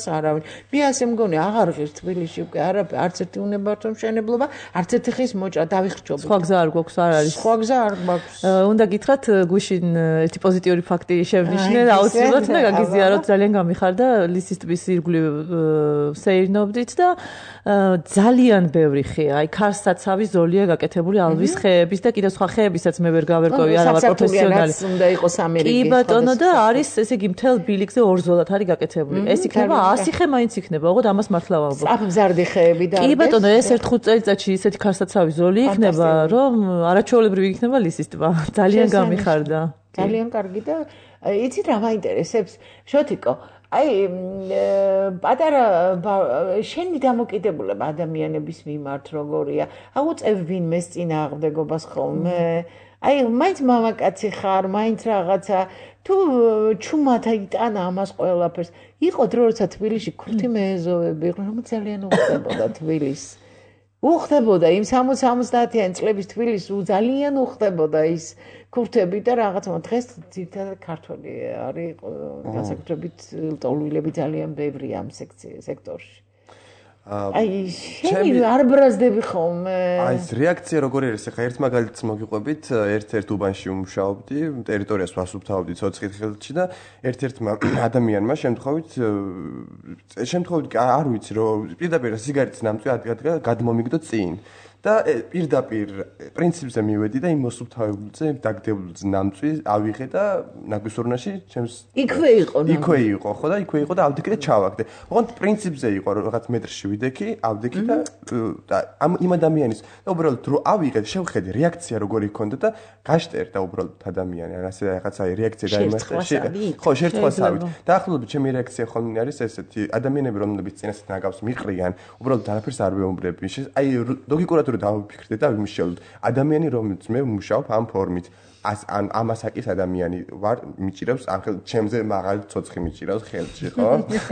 მე ასე მგონი აღარ ღირს თბილისში უკვე არც ერთი უნებართო მშენებლობა, არც ერთი ხის მოჭრა დავიხრჩობ. სხვა გზა არ გვაქვს, არ არის. სხვა გზა არ გვაქვს. უნდა გითხრათ გუშინ ერთი პოზიტიური ფაქტი შევნიშნე, აუცილებლად უნდა გაგიზიაროთ, ძალიან გამიხარდა ლისის ტბის ირგვლივ სეირნობდით და ძალიან ბევრი ხეა, აი ქარსაცავი ზოლია გაკეთებული ალვის ხეების და კიდევ სხვა ხეებისაც მე ვერ გავერკვევი, არა ვარ პროფესიონალი. უნდა იყოს ამერიკის. კი ბატონო და არის ესე იგი მთელ ბილიკზე ორ ზოლად არის გაკეთებული. ეს იქნება 100 ხე მაინც იქნება, ოღონდ ამას მართლა ვამბობ. აბზარდი ხეები და კი ბატონო, ეს 1-5 წელიწადში ისეთი ქარსაცავი ზოლი იქნება, რომ არაჩვეულებრივი იქნება ლისის ტბა. ძალიან გამიხარდა. ძალიან კარგი და იცით რა მაინტერესებს? შოთიკო, აი პატარა შენი დამოკიდებულება ადამიანების მიმართ როგორია? აუწევ ვინმეს წინააღმდეგობას ხოლმე? აი მაინც მამაკაცი ხარ, მაინც რაღაცა თუ ჩუმად იტანა ამას ყველაფერს. იყო დრო როცა თბილისში ქურთი მეეზოვები იყვნენ, რომ ძალიან უხდებოდა თბილისს. უხდებოდა იმ 60-70-იან წლების თბილისს ძალიან უხდებოდა ის ქურთები და რაღაცა დღეს ძირითადად ქართველი არის განსაკუთრებით ლტოლვილები ძალიან ბევრია ამ სექტორში. აი შენი არ ბრაზდები ხოლმე. აი ეს რეაქცია როგორი არის? ახლა ერთ მაგალითს მოგიყვებით, ერთ-ერთ უბანში ვმუშაობდი, ტერიტორიას ვასუფთავდი ცოცხლით ხელში და ერთ-ერთმა ადამიანმა შემთხვევით არ ვიცი რომ პირდაპირ სიგარეტის ნამწვი გადმომიგდო წინ. და პირდაპირ პრინციპზე მივედი და იმ მოსუფთავებულზე დაგდებულ ნამწვი ავიღე და ნაგვისურნაში ჩემს იქვე იყო ხო და იქვე იყო და ავდექი და ჩავაგდე. ოღონდ პრინციპზე იყო რომ რაღაც მეტრში ვიდექი, ავდექი და იმ ადამიანის და უბრალოდ რო ავიღე, შევხედე რეაქცია როგორი ჰქონდა და გაშტერდა უბრალოდ ადამიანი. ან ასე რაღაცა რეაქცია დაიმახა. ხო, შერწყვასავით. დაახლოებით ჩემი რეაქცია ხოლმე არის ესეთი ადამიანები რომლებიც წინასწარ ნაგავს მიყრიან, უბრალოდ არაფერს არ ვეუბნები. აი ლოგიკურად დავიფიქრდე და ვიმუშაობ. ადამიანი რომელიც მე ვმუშაობ ამ ფორმით, ამას აკის ადამიანი ვარ, მიჭირავს ახლა ჩემზე მაღალი ცოცხი მიჭირავს ხელში, ხო?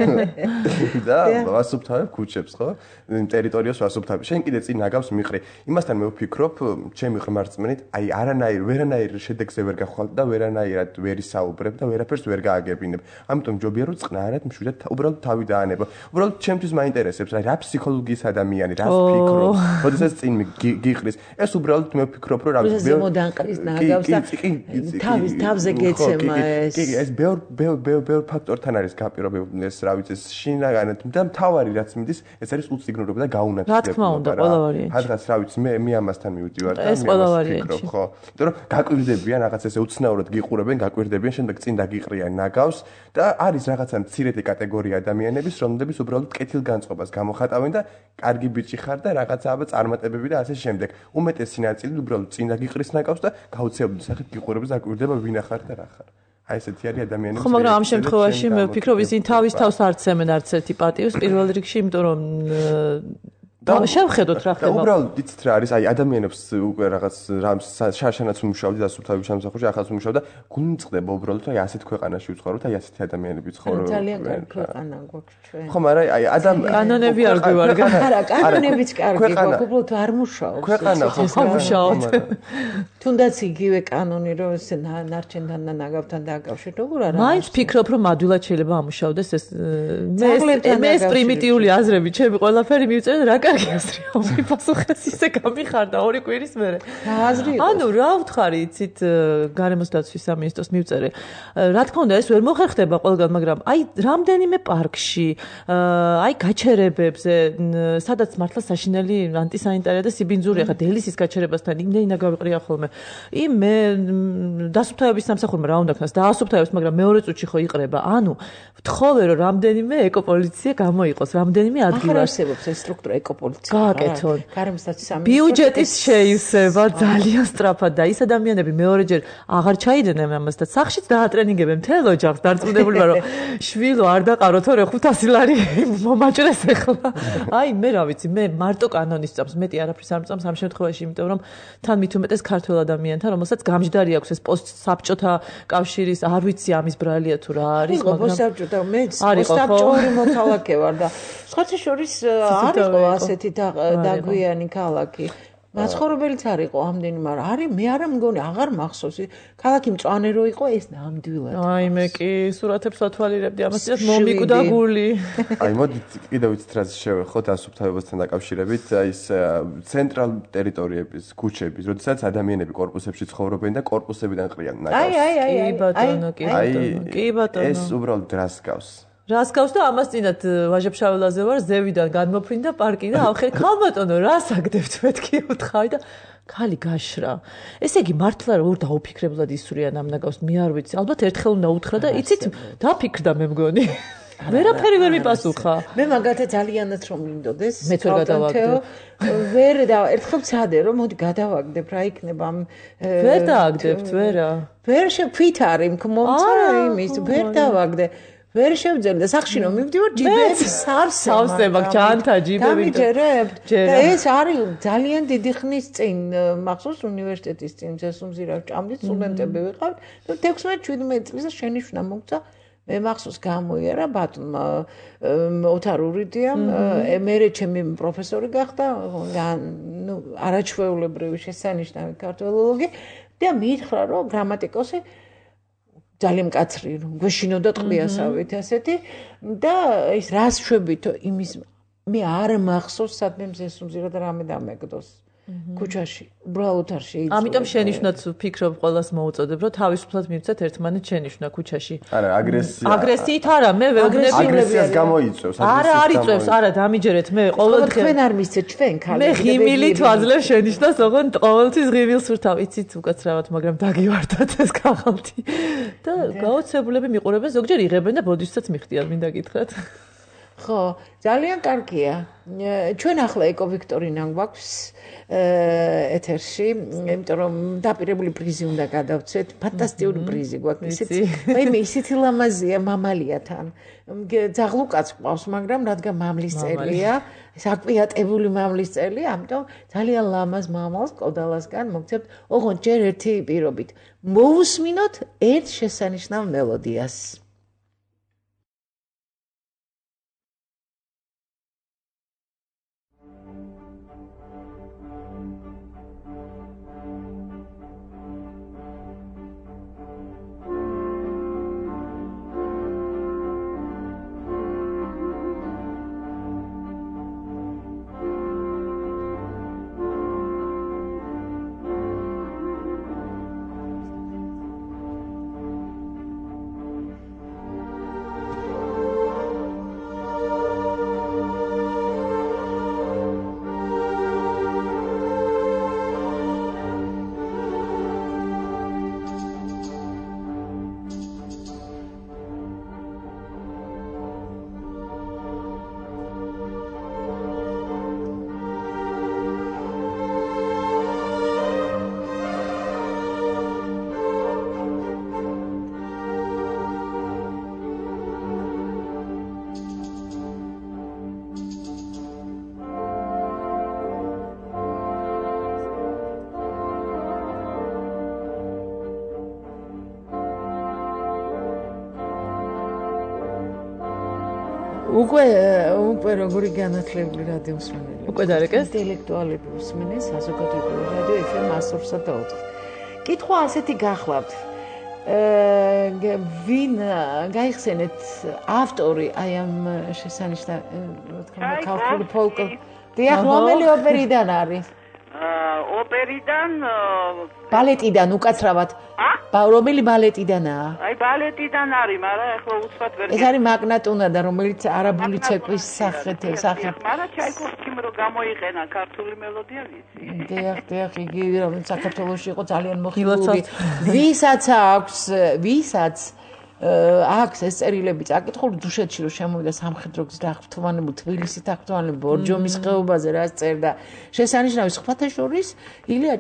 და ვასუფთავებ ქუჩებს, ხო? ტერიტორიას ვასუფთავებ. შენ კიდე წინ ნაგავს მიყრი. იმასთან მე ვფიქრობ, ჩემი ღმერთწმენით, აი ვერანაირ შედეგზე ვერ გავხვალ და ვერანაირად ვერ ისაუბრებ და ვერაფერს ვერ გააგებინებ. ამიტომ ჯობია რომ წყნარად მშვიდად უბრალოდ თავი დაანებო. უბრალოდ ჩემთვის მაინტერესებს, აი რა ფსიქოლოგიის ადამიანი, რა ფიქრობს. როდესაც წინ გიყრის, ეს უბრალოდ მე ვფიქრობ, რომ რა ზემოდან ყრის ნაგავს და თავზე გეცემა ეს. კი, ეს ბევრ ფაქტორთან არის გაპირობებული, ეს რა ვიცი, შინაგანად და მთავარი რაც მიდის, ეს არის უციგნურობა და გაუნათლება. რა თქმა უნდა, ყველა ვარიანტი. რაღაც რა ვიცი, მე ამასთან მივდივარ და ეს ყველა ვარიანტი. ხო. იმიტომ რომ გაკვირდებიან რაღაც ესე უცნაურად გიყურებენ, გაკვირდებიან, შემდეგ წინ დაგიყრიან ნაგავს და არის რაღაცა მცირედი კატეგორია ადამიანების, რომლებიც უბრალოდ კეთილგანწყობას გამოხატავენ და კარგი ბიჭი ხარ და რაღაცა წარმატებები და ასე შემდეგ. უმეტესი ნაწილი უბრალოდ წინ დაგიყრის ნაგავს და გაუცეობლივ სახით გიყურებს და აკვირდება ვინ ახარ და რა ხარ. აი ესეთი არის ადამიანები. ხო, მაგრამ ამ შემთხვევაში მე ვფიქრობ, ისინი თავის თავს არ ცემენ არც ერთი პატივს პირველ რიგში, იმიტომ რომ შევხედოთ რა ხდება. უბრალოდ იცით რა არის, აი ადამიანებს უკვე რაღაც შარშანაც ვმუშაობდი და სუფთავების სამსახურში, ახალს ვმუშაობ და გუნწყდება უბრალოდ, აი ასეთ ქვეყანაში ვცხოვრობ და აი ასეთი ადამიანები ცხოვრობენ. ძალიან კარგი ქვეყანა გვაქვს ჩვენ. ხო, მაგრამ აი კანონები არ გვევარგა. არა, კანონებიც კარგი გვაქვს, უბრალოდ არ მუშაობს. ქვეყანა ხო მუშაობთ. თუნდაც იგივე კანონი რომ ეს ნარჩენთან და ნაგავთან დააკავშიროთ, როგორ არა? მაინც ფიქრობ რომ ადვილად შეიძლება ამუშავდეს ეს მე ეს პრიმიტიული აზრები, ჩემი ყველაფერი მივწერე რა კარგი აზრია, მიფასუხეს ისე გამიხარდა 2 კვირის მერე. რა აზრი იყო? ანუ რა ვთხარი, იცით, გარემოს დაცვის სამინისტროს მივწერე. რა თქმა უნდა, ეს ვერ მოხერხდება ყველგან, მაგრამ აი რამდენიმე პარკში, აი გაჩერებებზე, სადაც მართლა საშინელი ანტისანიტარია და სიბინძურია, ხა დელისის გაჩერებასთან იმდენი ნაგავიყრია ხოლმე. მე დასუფთავების სამსახურმა რა უნდა ქნას, დაასუფთავებს, მაგრამ მეორე წუთში ხო იყრება. ანუ ვთხოვე რომ რამდენიმე ეკოპოლიცია გამოიყოს, რამდენიმე ადგილას. ახლა არსებობს ეს სტრუქტურა ეკოპოლიცია. გააკეთონ. გარემოს დაცვის სამინისტრო. ბიუჯეტის შეივსება ძალიან სწრაფად და ის ადამიანები მეორეჯერ აღარ ჩაიდნენ ამას და სახშიც დაატრენინგებენ მთელ ოჯახს, დარწმუნებული ვარ რომ შვილო არ დაყარო თორე 500 ლარი მომაჭრეს ახლა. აი მე რა ვიცი, მე მარტო კანონის წამს, მეტი არაფრის არ მწამს ამ შემთხვევაში, იმიტომ რომ თან მით უმეტეს ქართველ ადამიანთან, რომელსაც გამჯდარი აქვს ეს პოსტსაბჭოთა კავშირის, არ ვიცი ამის ბრალია თუ რა არის, მაგრამ პოსტსაბჭოთა მე პოსტსაბჭოური მოქალაქე ვარ და სხვათა შორის არ იყო ასეთი დაგვიანი ქალაქი. მაცხოვრებელიც არ იყო ამდენი, მაგრამ არის მე არა მგონი აღარ მახსოვს. ქალაქი მწვანე რო იყო ეს ნამდვილად. აი მე კი სურათებს ვათვალიერებდი ამას და მომიკვდა გული. აი მოდით კიდევ ვიცით რა შევეხოთ ასუფთავებასთან დაკავშირებით, აი ეს ცენტრალ ტერიტორიების, ქუჩების, როდესაც ადამიანები კორპუსებში ცხოვრობენ და კორპუსებიდან ყრიან ნაკავს. კი ბატონო, კი ბატონო. ეს უბრალოდ რას გავს? რას გავს და ამას წინათ ვაჟა-ფშაველაზე ვარ ზევიდან გადმოფრინდა პარკი და ავხერ ქალბატონო რას აგდებთ მეთქი უთხავი და ქალი გაშრა. ესე იგი მართლა რომ დაუფიქრებლად ისვრიან ამ ნაკავს მე არ ვიცი. ალბათ ერთხელ უნდა უთხრა და იცით დაფიქრდა მე მგონი. ვერაფერი ვერ მიპასუხა. მე მაგათაც ძალიანაც რომ მინდოდეს. მე ვერ გადავაგდებ. ვერ და ერთხელ ცადე რომ მოდი გადავაგდებ რა იქნება ამ ვერ დააგდებთ ვერა. ვერ შეფით არის მომცა იმის ვერ დავაგდე. ვერ შევძენ და სახში რომ მივდივარ ჯიბები სავსე მაქვს ჯანთა ჯიბები დამიჯერებთ და ეს არის ძალიან დიდი ხნის წინ მახსოვს უნივერსიტეტის წინ ზესუმზირა ჭამდით სტუდენტები ვიყავთ და 16-17 წლის და შენიშვნა მოგცა მე მახსოვს გამოიარა ბატონმა ოთარ ურიდიამ მერე ჩემი პროფესორი გახდა ნუ არაჩვეულებრივი შესანიშნავი ქართველოლოგი და მითხრა რომ გრამატიკოსი ძალიან მკაცრი რომ გვეშინოდა ტყვიასავით ასეთი და ის რას შვებითო იმის მე არ მახსოვს სადმე მზესუმზირა და რამე დამეგდოს ქუჩაში უბრალოდ არ შეიძლება ამიტომ შენიშვნაც ვფიქრობ ყველას მოუწოდებ რომ თავისუფლად მივცეთ ერთმანეთს შენიშვნა ქუჩაში არა აგრესიით არა მე ვეუბნები აგრესიას გამოიწევს არა არ იწევს არა დამიჯერეთ მე ყოველდღე თქვენ არ მისცეთ ჩვენ ქალები მე ღიმილით ვაძლევ შენიშვნას ოღონდ ყოველთვის ღიმილს ვრთავ იცით უკაცრავად მაგრამ დაგივარდათ ეს ქაღალდი და გაოცებულები მიყურებენ ზოგჯერ იღებენ და ბოდიშსაც მიხდიან მინდა გითხრათ ხო ძალიან კარგია ჩვენ ახლა ეკოვიქტორინა გვაქვს ეთერში იმიტომ რომ დაპირებული პრიზი უნდა გადავცეთ ფანტასტიკური პრიზი გვაქვს ისეთი ლამაზია მამალიათან ძაღლუკაც ყავს მაგრამ რადგან მამლის წერია საკვიატებული მამლის წერია ამიტომ ძალიან ლამაზ მამალს კოდალასგან მოგცემთ ოღონდ ჯერ ერთი პირობით მოусმინოთ ერთ შესანიშნავ მელოდიას უკვე როგორი განათლებული რადიო მსმენელი. უკვე დარეკეს? ინტელექტუალები უსმენენ საზოგადოებრივი რადიო FM 103.4. კითხვა ასეთი გახლავთ. ვინ გაიხსენეთ ავტორი აი ამ შესანიშნავ ქართული ფოლკლორი. დიახ, რომელი ოპერიდან არის? ოპერიდან ბალეტიდან უკაცრავად. რომელი ბალეტიდანაა? აი ბალეტიდან არის, მაგრამ ახლა უცბად ვერ. ეს არის მაგნატუნა და რომელიც არაბული ცეკვის სახით. მაგრამ ჩაიკოვსკიმ რო გამოიყენა ქართული მელოდია ვიცი. დიახ, იგი რომ საქართველოში იყო ძალიან მოხიბლული. ვისაც აქვს ეს წერილები წაკითხული დუშეთში რომ შემოვიდა სამხედრო გზით აღფრთოვანებული თბილისით აღფრთოვანებული ბორჯომის ხეობაზე რაც წერდა შესანიშნავი სხვათა შორის ილია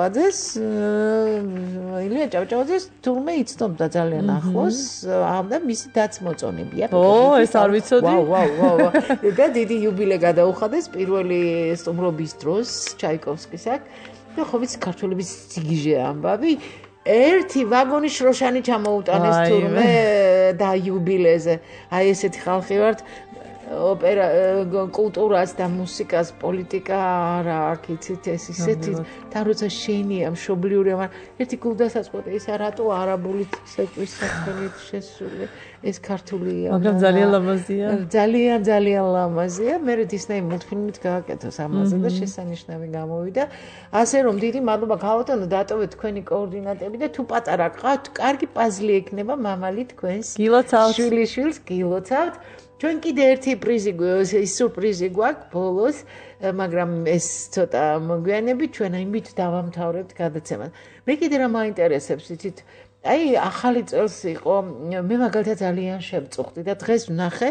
ჭავჭავაძეს თურმე იცნობდა ძალიან ახლოს და მისი დაცმოწონებია ეს არ ვიცოდი ვაუ და დიდი იუბილე გადაუხადეს პირველი სტუმრობის დროს ჩაიკოვსკის აქ და ხო ვიცი ქართველების სიგიჟე ამბავი ერთი ვაგონი შროშანი ჩამოუტანეს თურმე და იუბილეზე. აი ესეთი ხალხი ვართ. ოპერა კულტურას და მუსიკას პოლიტიკა არა აქ იცით ეს ისეთი თან როცა შენია მშობლიური მაგრამ ერთი გულდასაწყვეტი ისა რატო არაბული ცეკვის სახელით შესული ეს ქართულია მაგრამ ძალიან ლამაზია ძალიან ლამაზია მე დისნეი მულტფილმით გააკეთეს ამაზე და შესანიშნავი გამოვიდა ასე რომ დიდი მადლობა გავატონო დატოვეთ თქვენი კოორდინატები და თუ პატარა ყავთ კარგი პაზლი ექნება მამალი თქვენს გილოცავთ შვილიშვილს გილოცავთ ჩვენ კიდე ერთი პრიზი სურპრიზი გვაქვს ბოლოს მაგრამ ეს ცოტა მოგვიანებით ჩვენ იმით დავამთავრებთ გადაცემას მე კიდე რა მაინტერესებს იცით აი ახალი წელს იყო მე მაგალითად ძალიან შევწუხდი და დღეს ვნახე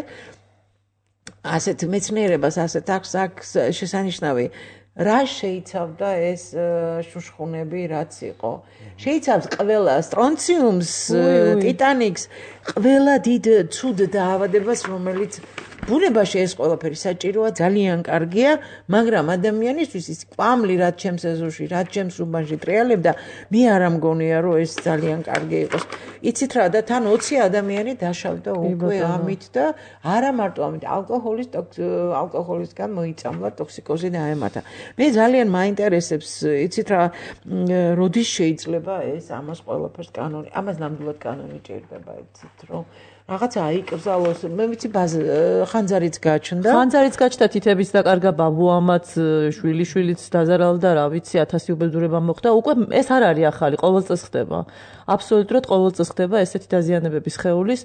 ასეთ მეცნიერებას ასეთ აქვს შესანიშნავი რა შეიცავდა ეს შუშხუნები რაც იყო შეიცავს ყველა სტრონციუმს ტიტანიკს ყველა დიდ ცუდ დაავადებას რომელიც ბუნებაში ეს ყველაფერი საჭიროა ძალიან კარგია მაგრამ ადამიანისთვის ის კვამლი რაც ჩემს ეზოში რაც ჩემს უბანში ტრიალებდა მე არ ამგონია რომ ეს ძალიან კარგი იყოს იცით რა და თან 20 ადამიანი დაშავდა უკვე ამით და არა მარტო ამით ალკოჰოლისგან მოიწამლა ტოქსიკოზი დაემართა მე ძალიან მაინტერესებს იცით რა როდის შეიძლება ეს ამას ყველაფერს კანონი ამას ნამდვილად კანონი ჭირდება იცით რომ რაღაცა აიკრძალოს მე ვიცი ხანძარიც გაჩნდა თითების დაკარგა ბაბუამაც შვილიშვილიც დაზარალდა რა ვიცი 1000 უბედურება მოხდა უკვე ეს არ არის ახალი ყოველწელს ხდება აბსოლუტურად ყოველწელს ხდება ესეთი დაზიანებების ხეულის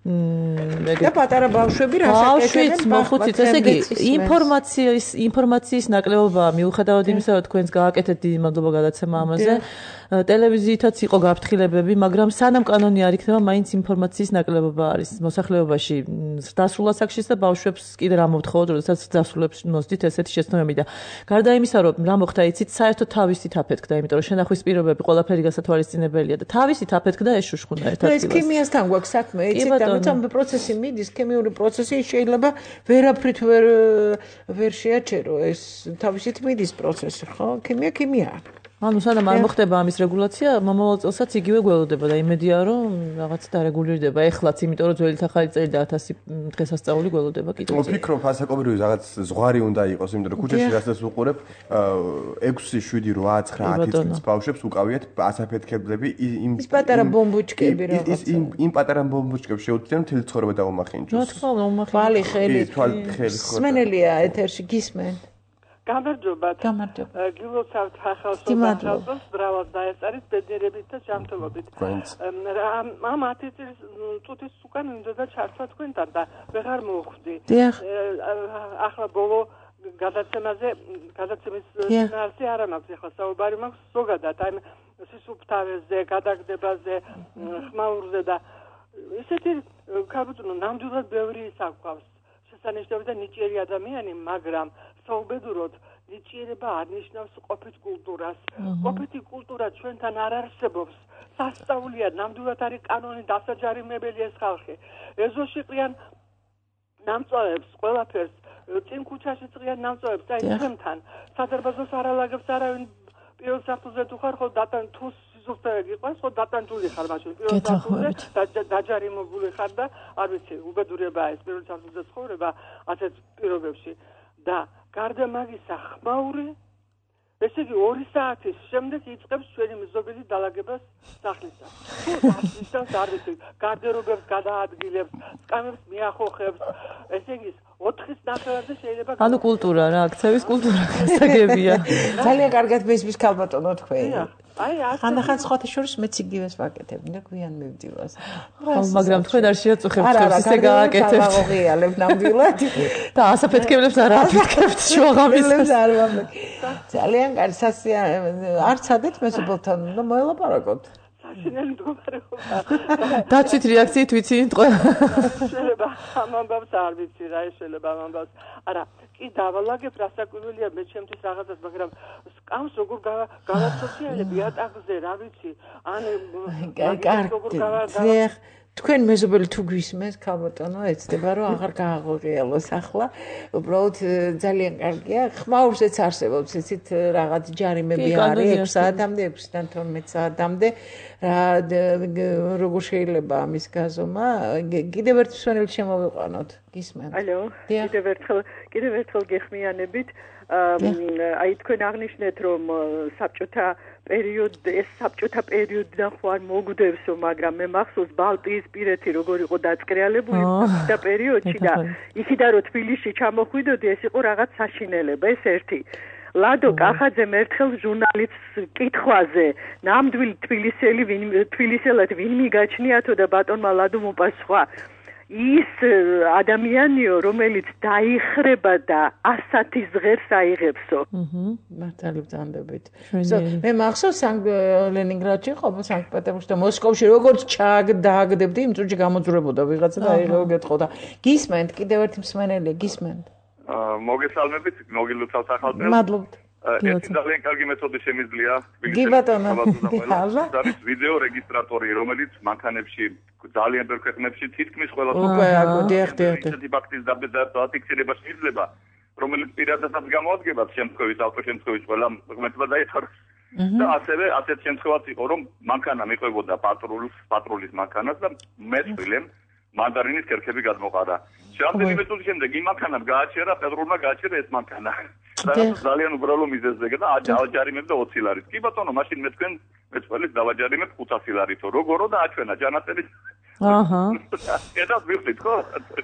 და პატარა ბავშვები ბავშვიც მოხუცით ესე იგი ინფორმაციის ნაკლებობა მიუხედავად იმისა რომ თქვენს გააკეთეთ დიდი მადლობა გადაცემა ამაზე ტელევიზიითაც იყო გაფრთხილებები მაგრამ სანამ კანონი არ იქნება მაინც ინფორმაციის ნაკლებობა არის მოსახლეობაში დასრულას აქშიც და ბავშვებს კიდე რა მოვთხოვოთ როდესაც დასრულებს მოსდით ესეთი შეცდომები და გარდა იმისა რომ რა მოხდა იცით საერთოდ თავისით აფეთქდა იმიტომ რომ შენახვის პირობები ყველაფერი გასათვალისწინებელია და თავისით აფეთქდა ეს შუშხუნა ერთ ადგილას ეს ქიმიასთან გვაქვს საქმე იცით და როცა პროცესი მიდის ქიმიური პროცესი შეიძლება ვერაფრით ვერ შეაჩერო ეს თავისით მიდის პროცესი ხო ქიმია ანუ სანამ არ მოხდება ამის რეგულაცია, მომავალ წელსაც იგივე გველოდება და იმედია რომ რაღაც დარეგულირდება. ეხლაც, იმიტომ რომ ძველი ახალი წელი და 1000 დღესასწაული გველოდება კიდევ. ვფიქრობ, ასაკობრივი რაღაც ზღვარი უნდა იყოს, იმიტომ რომ ქუჩაში რასაც უყურებ, 6, 7, 8, 9, 10 წლის ბავშვებს უკავიათ ასაფეთქებლები ის პატარა ბომბუჩკები რაღაც. იმ პატარა ბომბუჩკებს შეუძლია მთელი ცხოვრება დაუმახინჯოს. რა თქმა უნდა, უმახინჯოს. თვალი ხელი. ხო. სმენელია ეთერში გისმენ. გამარჯობათ. გილოცავთ ახალ სოფელს, ბრავად დაეწარით ბედნიერებით და ჯანმრთელობით. ამ 10 წუთის უკან უნდა ჩართვა თქვენთან და ვეღარ მოვხვდი. ახლა ბოლო გადაცემის ფინალზე არ მაქვს ახლა საუბარი მაქვს ზოგადად აი სისუფთავეზე, გადაგდებაზე, ხმაურზე და ესეთი ქაბუტონო ნამდვილად ბევრი ისაგვავს. შესანიშნავი და ნიჭიერი ადამიანი, მაგრამ საუბედუროდ ნიჭიერება არ ნიშნავს ყოფით კულტურას. ყოფითი კულტურა ჩვენთან არ არსებობს. სასწაულია, ნამდვილად არის კანონი დასაჯარიმებელი ეს ხალხი. ეზოში ყრიან ნამწვავებს, ყველაფერს, წინ ქუჩაში ყრიან ნამწვავებს და ჩვენთან. სადარბაზოს არალაგებს არავინ პირველ სართულზე თუ ხარ ხო დატან თუ სიზუსტეები იყოს, ხო დატანჯული ხარ მაშინ პირველ სართულზე დაჯარიმებული ხარ და არ ვიცი, უბედურებაა ეს პირველ სართულზე ცხოვრება ასეთ პირობებში და გარდა მაგისა ხმაური ესე იგი 2 საათის შემდეგ იწყებს ჩვენი მეზობელი დალაგებას სახლისა. სახლისას არ ვიცი, გარდერობებს გადაადგილებს, სკამებს მიახოხებს. ესე იგი 4-ის ნახევარზე შეიძლება ანუ კულტურა რა, აქცევის კულტურა გასაგებია. ძალიან კარგად მისმის ქალბატონო თქვენ. აი ხანდახან სხვათა შორის მეც იგივეს ვაკეთებ და გვიან მივდივას. მაგრამ თქვენ არ შეაწუხებთ ხოს ისე გააკეთებთ. არა, გავაღიალებ ნამდვილად. და ასაფეთქებლებს არ აფეთქებთ შუაღამისას. არ ვამბობ. ძალიან კარგი სასია არ ცადეთ მეზობელთან, და მოელაპარაკოთ. საშინელი მდგომარეობა. დაცვით რეაქციით ვიცინით ყველა. შეიძლება ამ ამბავს არ ვიცი რა შეიძლება ამ ამბავს. არა, კი დავალაგებ რასაკვირველია მე ჩემთვის რაღაცას, მაგრამ სკამს როგორ გავაცოციელებ იატაკზე, რა ვიცი. ან კარგი. თქვენ მეზობელი თუ გვისმენთ ქალბატონო ეცდება რომ აღარ გააღვიალოს ახლა უბრალოდ ძალიან კარგია ხმაურზეც არსებობს ისეთ რაღაც ჯარიმები არის 6 საათამდე 6-დან 12 საათამდე როგორ შეიძლება ამის გაზომა კიდევ ერთ მსვენელს შემოვიყვანოთ გისმენთ ალო კიდევ ერთხელ გეხმიანებით აი თქვენ აღნიშნეთ რომ საბჭოთა პერიოდიდან ხო არ მოგვდევსო მაგრამ მე მახსოვს ბალტიის პირეთი როგორ იყო დაწყრიალებული და პერიოდში და იქიდან რომ თბილისში ჩამოხვიდოდი ეს იყო რაღაც საშინელება ეს ერთი ლადო კახაძემ ერთხელ ჟურნალისტს კითხვაზე ნამდვილი თბილისელად ვინ მიგაჩნიათო და ბატონმა ლადომ უპასუხა ის ადამიანიო რომელიც დაიხრება და 100 ზღერს აიღებსო. მართალი ბრძანდებით. მე მახსოვს ლენინგრადში ყოფ სანქტ-პეტერბურგში და მოსკოვში როგორც ჩააგდებდი იმ წუთში გამოძვრებოდა ვიღაცა და აიღო გეტყოდა. გისმენთ კიდევ ერთი მსმენელი გისმენთ. მოგესალმებით, მოგილოცავთ ახალწელს. მადლობთ. ეს ძალიან კარგი მეთოდი შემიძლია. კი ბატონო. არის ვიდეო რეგისტრატორი, რომელიც მანქანებში ძალიან ბევრ ქვეყნებში თითქმის ყველა უკვე აგოდიახ. ესეთი ფაქტის დაფიქსირება შეიძლება, რომელიც პირადადაც გამოადგება შემთხვევის ავტოშემთხვევის ყველა მეთოდა დაიხაროს. და ასევე ასეთ შემთხვევაც იყო, რომ მანქანა მიყვებოდა პატრულის მანქანას და მეწყვილემ მანდარინის ქერქები გადმოყარა. რამდენი წუთის შემდეგ იმ მანქანამ გააჩერა, პეტროლმა გააჩერა ეს მანქანა. და ძალიან უბრალო მიზეზზე და აჯარიმებდა 20 ლარით. კი ბატონო, მაშინ მე თქვენ მეწყვილის დავაჯარიმებ 500 ლარითო. როგორო და აჩვენა ჯანაწერი. აჰა. ედას ვიხდით ხო?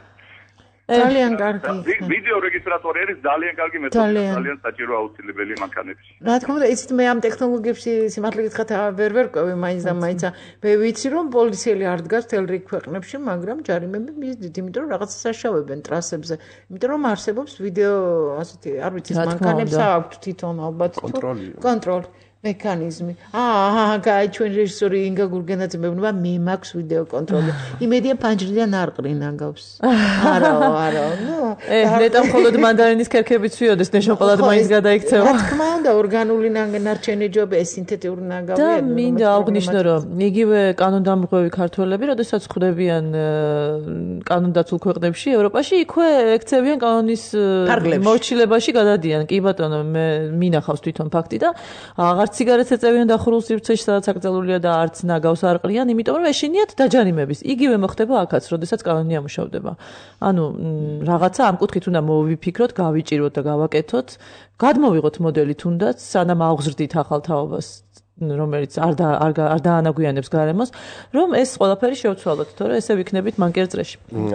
ძალიან კარგი. ვიდეო რეგისტრატორი არის ძალიან კარგი მეთოდი, ძალიან საჭირო აუცილებელი მანქანებში. რა თქმა უნდა, იცით მე ამ ტექნოლოგიებში სიმართლე გითხრათ ვერ ვერკვევი მაინც და მაინც. მე ვიცი რომ პოლიციელი არ დგას თელ რიგ ქვეყნებში, მაგრამ ჯარიმები მისდით, იმიტომ რომ რაღაცას აშავებენ ტრასებზე. იმიტომ რომ არსებობს ვიდეო ასეთი, არ ვიცი, მანქანებს აქვთ თვითონ ალბათ კონტროლი. მექანიზმი. გაიჩვენ რეჟისორი ინგა გურგენაძე მეუბნება მე მაქვს ვიდეო კონტროლი. იმედია ფანჯრიდან არ ყრინანგავს. არა. ნეტა მხოლოდ მანდარინის ქერქებიც ვიოდეს, ნეშოპოლად მაინც გადაიქცევა. რა თქმა უნდა, ორგანული ნარჩენიჯობი, სინთეტიური ნაგავია. და მინდა აღვნიშნო, რომ იგივე კანონდამღვევი ქართველები, როდესაც ხვდებიან კანონდაცულ ქვეყნებში, ევროპაში, იქვე ექცევიან კანონის მორჩილებაში გადადიან. კი ბატონო, მე მინახავს თვითონ ფაქტი და აღარ ციგარეთს ეწევიან დახურულ სივრცეში, სადაც აკრძალულია და არც ნაგავს არ ყრიან, იმიტომ რომ ეშინიათ დაჯარიმების. იგივე მოხდება აქაც, როდესაც კანონი ამუშავდება. ანუ რაღაცა ამ კუთხით უნდა მოვიფიქროთ, გავიჭიროთ და გავაკეთოთ, გადმოვიღოთ მოდელი თუნდაც, სანამ აღზრდით ახალ თაობას, რომელიც არ დაანაგვიანებს გარემოს, რომ ეს ყველაფერი შევცვალოთ, თორე ესე ვიქნებით მანკერწრეში.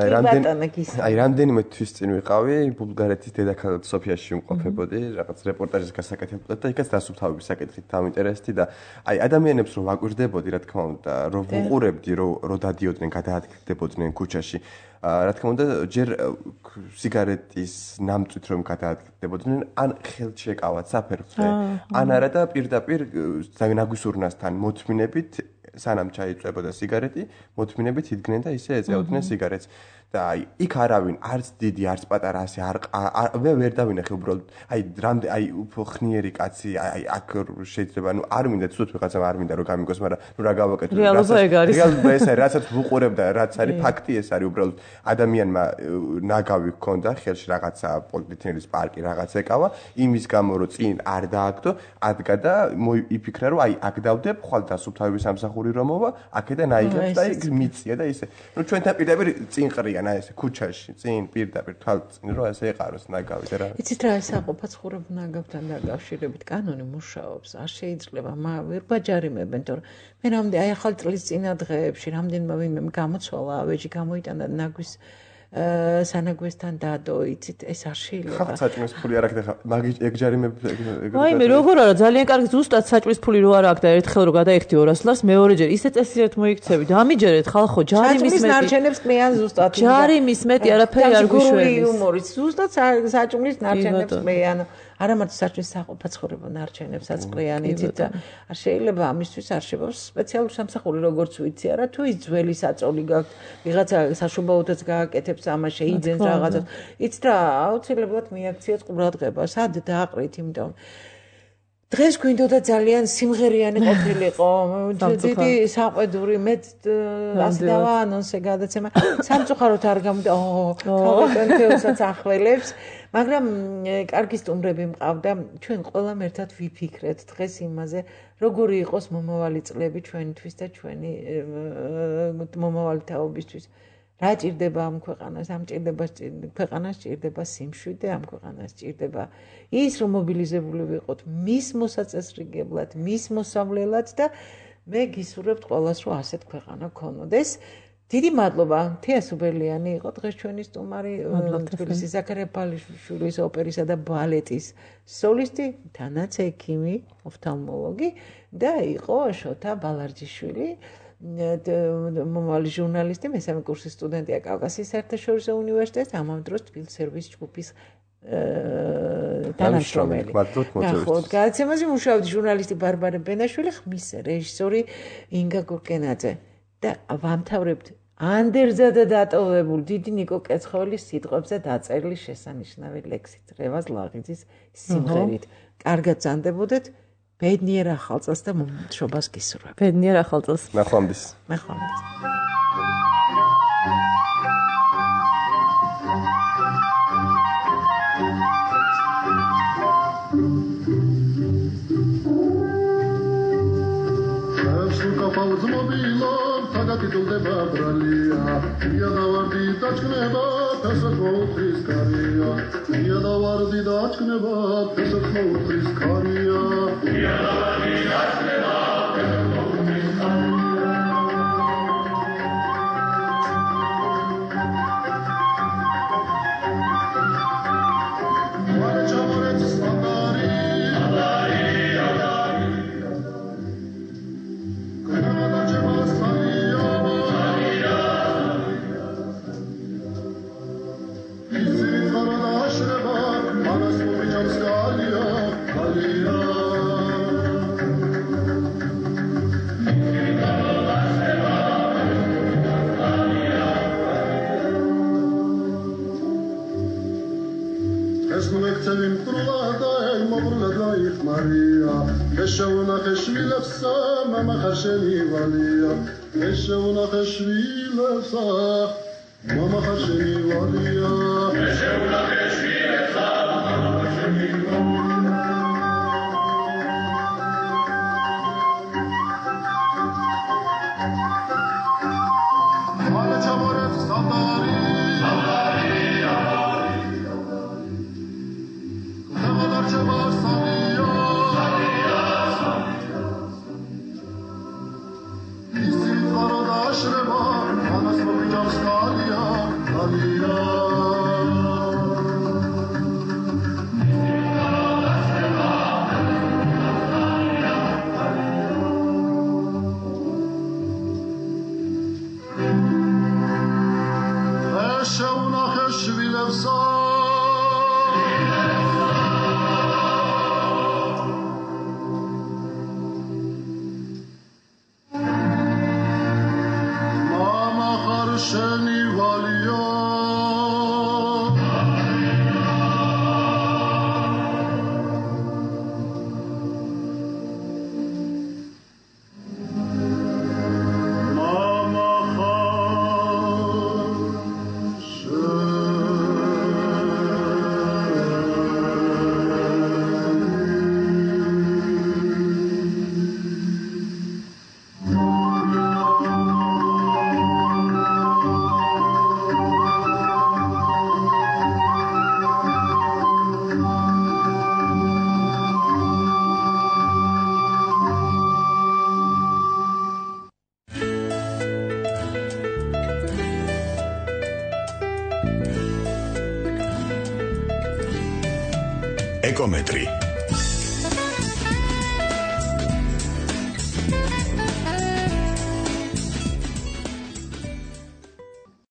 აი, რამდენიმე თვის წინ ვიყავი, ბულგარეთის დედაქალაქ სოფიაში ვიმყოფებოდი, რაღაც რეპორტაჟის გასაკეთებლად და იქაც დასუფთავების საკითხით დავინტერესდი და აი, ადამიანებს რომ ვაკვირდებოდი, რა თქმა უნდა, რომ ვუყურებდი, რომ დადიოდნენ, გადაადგილდებოდნენ ქუჩაში. რა თქმა უნდა, ჯერ სიგარეტის ნამწვით რომ გადაადგილდებოდნენ, ან ხელთ შეკავათ საფერხზე, ან არა და პირდაპირ ნაგვისურნასთან მოთმინებით, სანამ ჩაიწვებოდა სიგარეტი, მოთმინებით იდგნენ და ისე ეწეოდნენ სიგარეტს. და აი, იქ არავინ, არც დიდი, არც პატარა ასე ვერ დავინახე უბრალოდ. აი, უფრო ხნიერი კაცი, აი, აქ შეიძლება, არ მინდა ცუდ ვიღაცამ არ მინდა რომ გამიგოს, მაგრამ რა გავაკეთო? რეალობა ეგ არის. რეალობა ეს არის, რასაც ვუყურებ და რაც არის ფაქტი ეს არის უბრალოდ ადამიანმა ნაგავი ჰქონდა, ხელში რაღაცა პოლიტექნიკის პარკი რაღაც ეკავა, იმის გამო რომ წინ არ დააგდო, ადგა და იფიქრა რომ აი, აქ დავდებ, ხვალ დასუფთავების სამსახური რომ მოვა, აქედან აიღებს და იქ მიწია და ისე. ნუ ჩვენთან პირდაპირ წინ ყრიან ეს ქუჩაში, წინ პირდაპირ თვალწინ რომ ასე ეყაროს ნაგავი და რა. იცით რა ეს აყოფაცხოვრებ ნაგავთან დაკავშირებით კანონი მუშაობს, არ შეიძლება ვერ ბაჯარიმებენ, თორე მე რამდენი აი ახალ წლის წინა დღეებში რამდენმა ვინმე გამოცვალა ავეჯი გამოიტანა ნაგვის სანაგვესთან დადო, იცით, ეს არ შეიძლება. ხალხ საჭმლის ფული არ აქვს და მაგის ეგ ჯარიმები აი მე როგორ არა, ძალიან კარგი ზუსტად საჭმლის ფული რო არ აქვს და ერთხელ რო გადაიხდი 200 ლარს, მეორეჯერ ისე წესიერ მოიქცევი და ამიჯერეთ ხალხო, ჯარიმის მეტი. ნარჩენებს ყრიან ზუსტად. ჯარიმის მეტი არაფერი არ გვიშველის. იუმორით, ზუსტად საჭმლის ნარჩენებს ყრიან. არა მარტო საჭმლის საყოფაცხოვრებო ნარჩენებსაც ყრიან, იცით და არ შეიძლება ამისთვის არ შეგვაქვს სპეციალური სამსახური როგორც ვიცი არა, თუ ის ძველი საწოლი გაქვთ, ვიღაცა საშობაოდაც გააკეთებს ამას შეიძენს რაღაცას. იცით რა, აუცილებლად მიაქციეთ ყურადღება, სად დააყრით, იმიტომ დღეს გვინდოდა ძალიან სიმღერიანი ყოფილიყო. დიდი საყვედური მე ასე დავა ანონსე გადაცემა. სამწუხაროდ არ გამოდა. თავგანთეულსაც ახველებს, მაგრამ კარგი სტუმრები მყავდა. ჩვენ ყველამ ერთად ვიფიქრეთ დღეს იმაზე, როგორი იყოს მომავალი წლები ჩვენთვის და ჩვენი მომავალი თაობისთვის. რა ჭირდება ამ ქვეყანას, ქვეყანას ჭირდება სიმშვიდე, ამ ქვეყანას ჭირდება ის, რომ მობილიზებული ვიყოთ მის მოსაწესრიგებლად, მის მოსავლელად და მე გისურვებთ ყველას, რომ ასეთ ქვეყანა გქონოდეს. დიდი მადლობა, თეა სუბელიანი იყო დღეს ჩვენი სტუმარი, თბილისის ზაქარია ბალიშვილის ოპერისა და ბალეტის სოლისტი, თანაც ექიმი, ოფთალმოლოგი და იყო შოთა ბალარჯიშვილი. მომავალი ჟურნალისტი, მესამე კურსის სტუდენტია კავკასიის საერთაშორისო უნივერსიტეტის, ამავე დროს თბილისერვის ჯგუფის თანამშრომელი. ნახოთ, გადაცემაზე მუშაობდი ჟურნალისტი ბარბარე ბენაშვილი, ხმის რეჟისორი ინგა გურკენაძე და ვამთავრებთ ანდერძადა დატოვებულ დიდი ნიკო კეცხოველის სიტყვებზე დაწერილი შესანიშნავი ლექსით, რევაზ ლაღიძის სიმღერით. კარგად ზანდებოდეთ. ბედნიერ ახალ წელს და მშვიდობას გისურვებ. ბედნიერ ახალ წელს. ნახვამდის. ნახვამდის. Titulდება ბრალია, იადავარდი დაჭკნება, ფესად მოუხრის კარია. იადავარდი დაჭკნება, ფესად მოუხრის კარია. იადავარდი დაჭკნება, ფესად მოუხრის კარია. მარე ჩამორეთ სტანდარი, Eshevunach eshvilevsa, mama khasheni valia. Eshevunach eshvilevsa, mama khasheni valia. Eshevunach eshvilevsa, mama khasheni valia. Mala chamoret sandari, sandari, Kudavadar chabar saniya. ეკომეტრი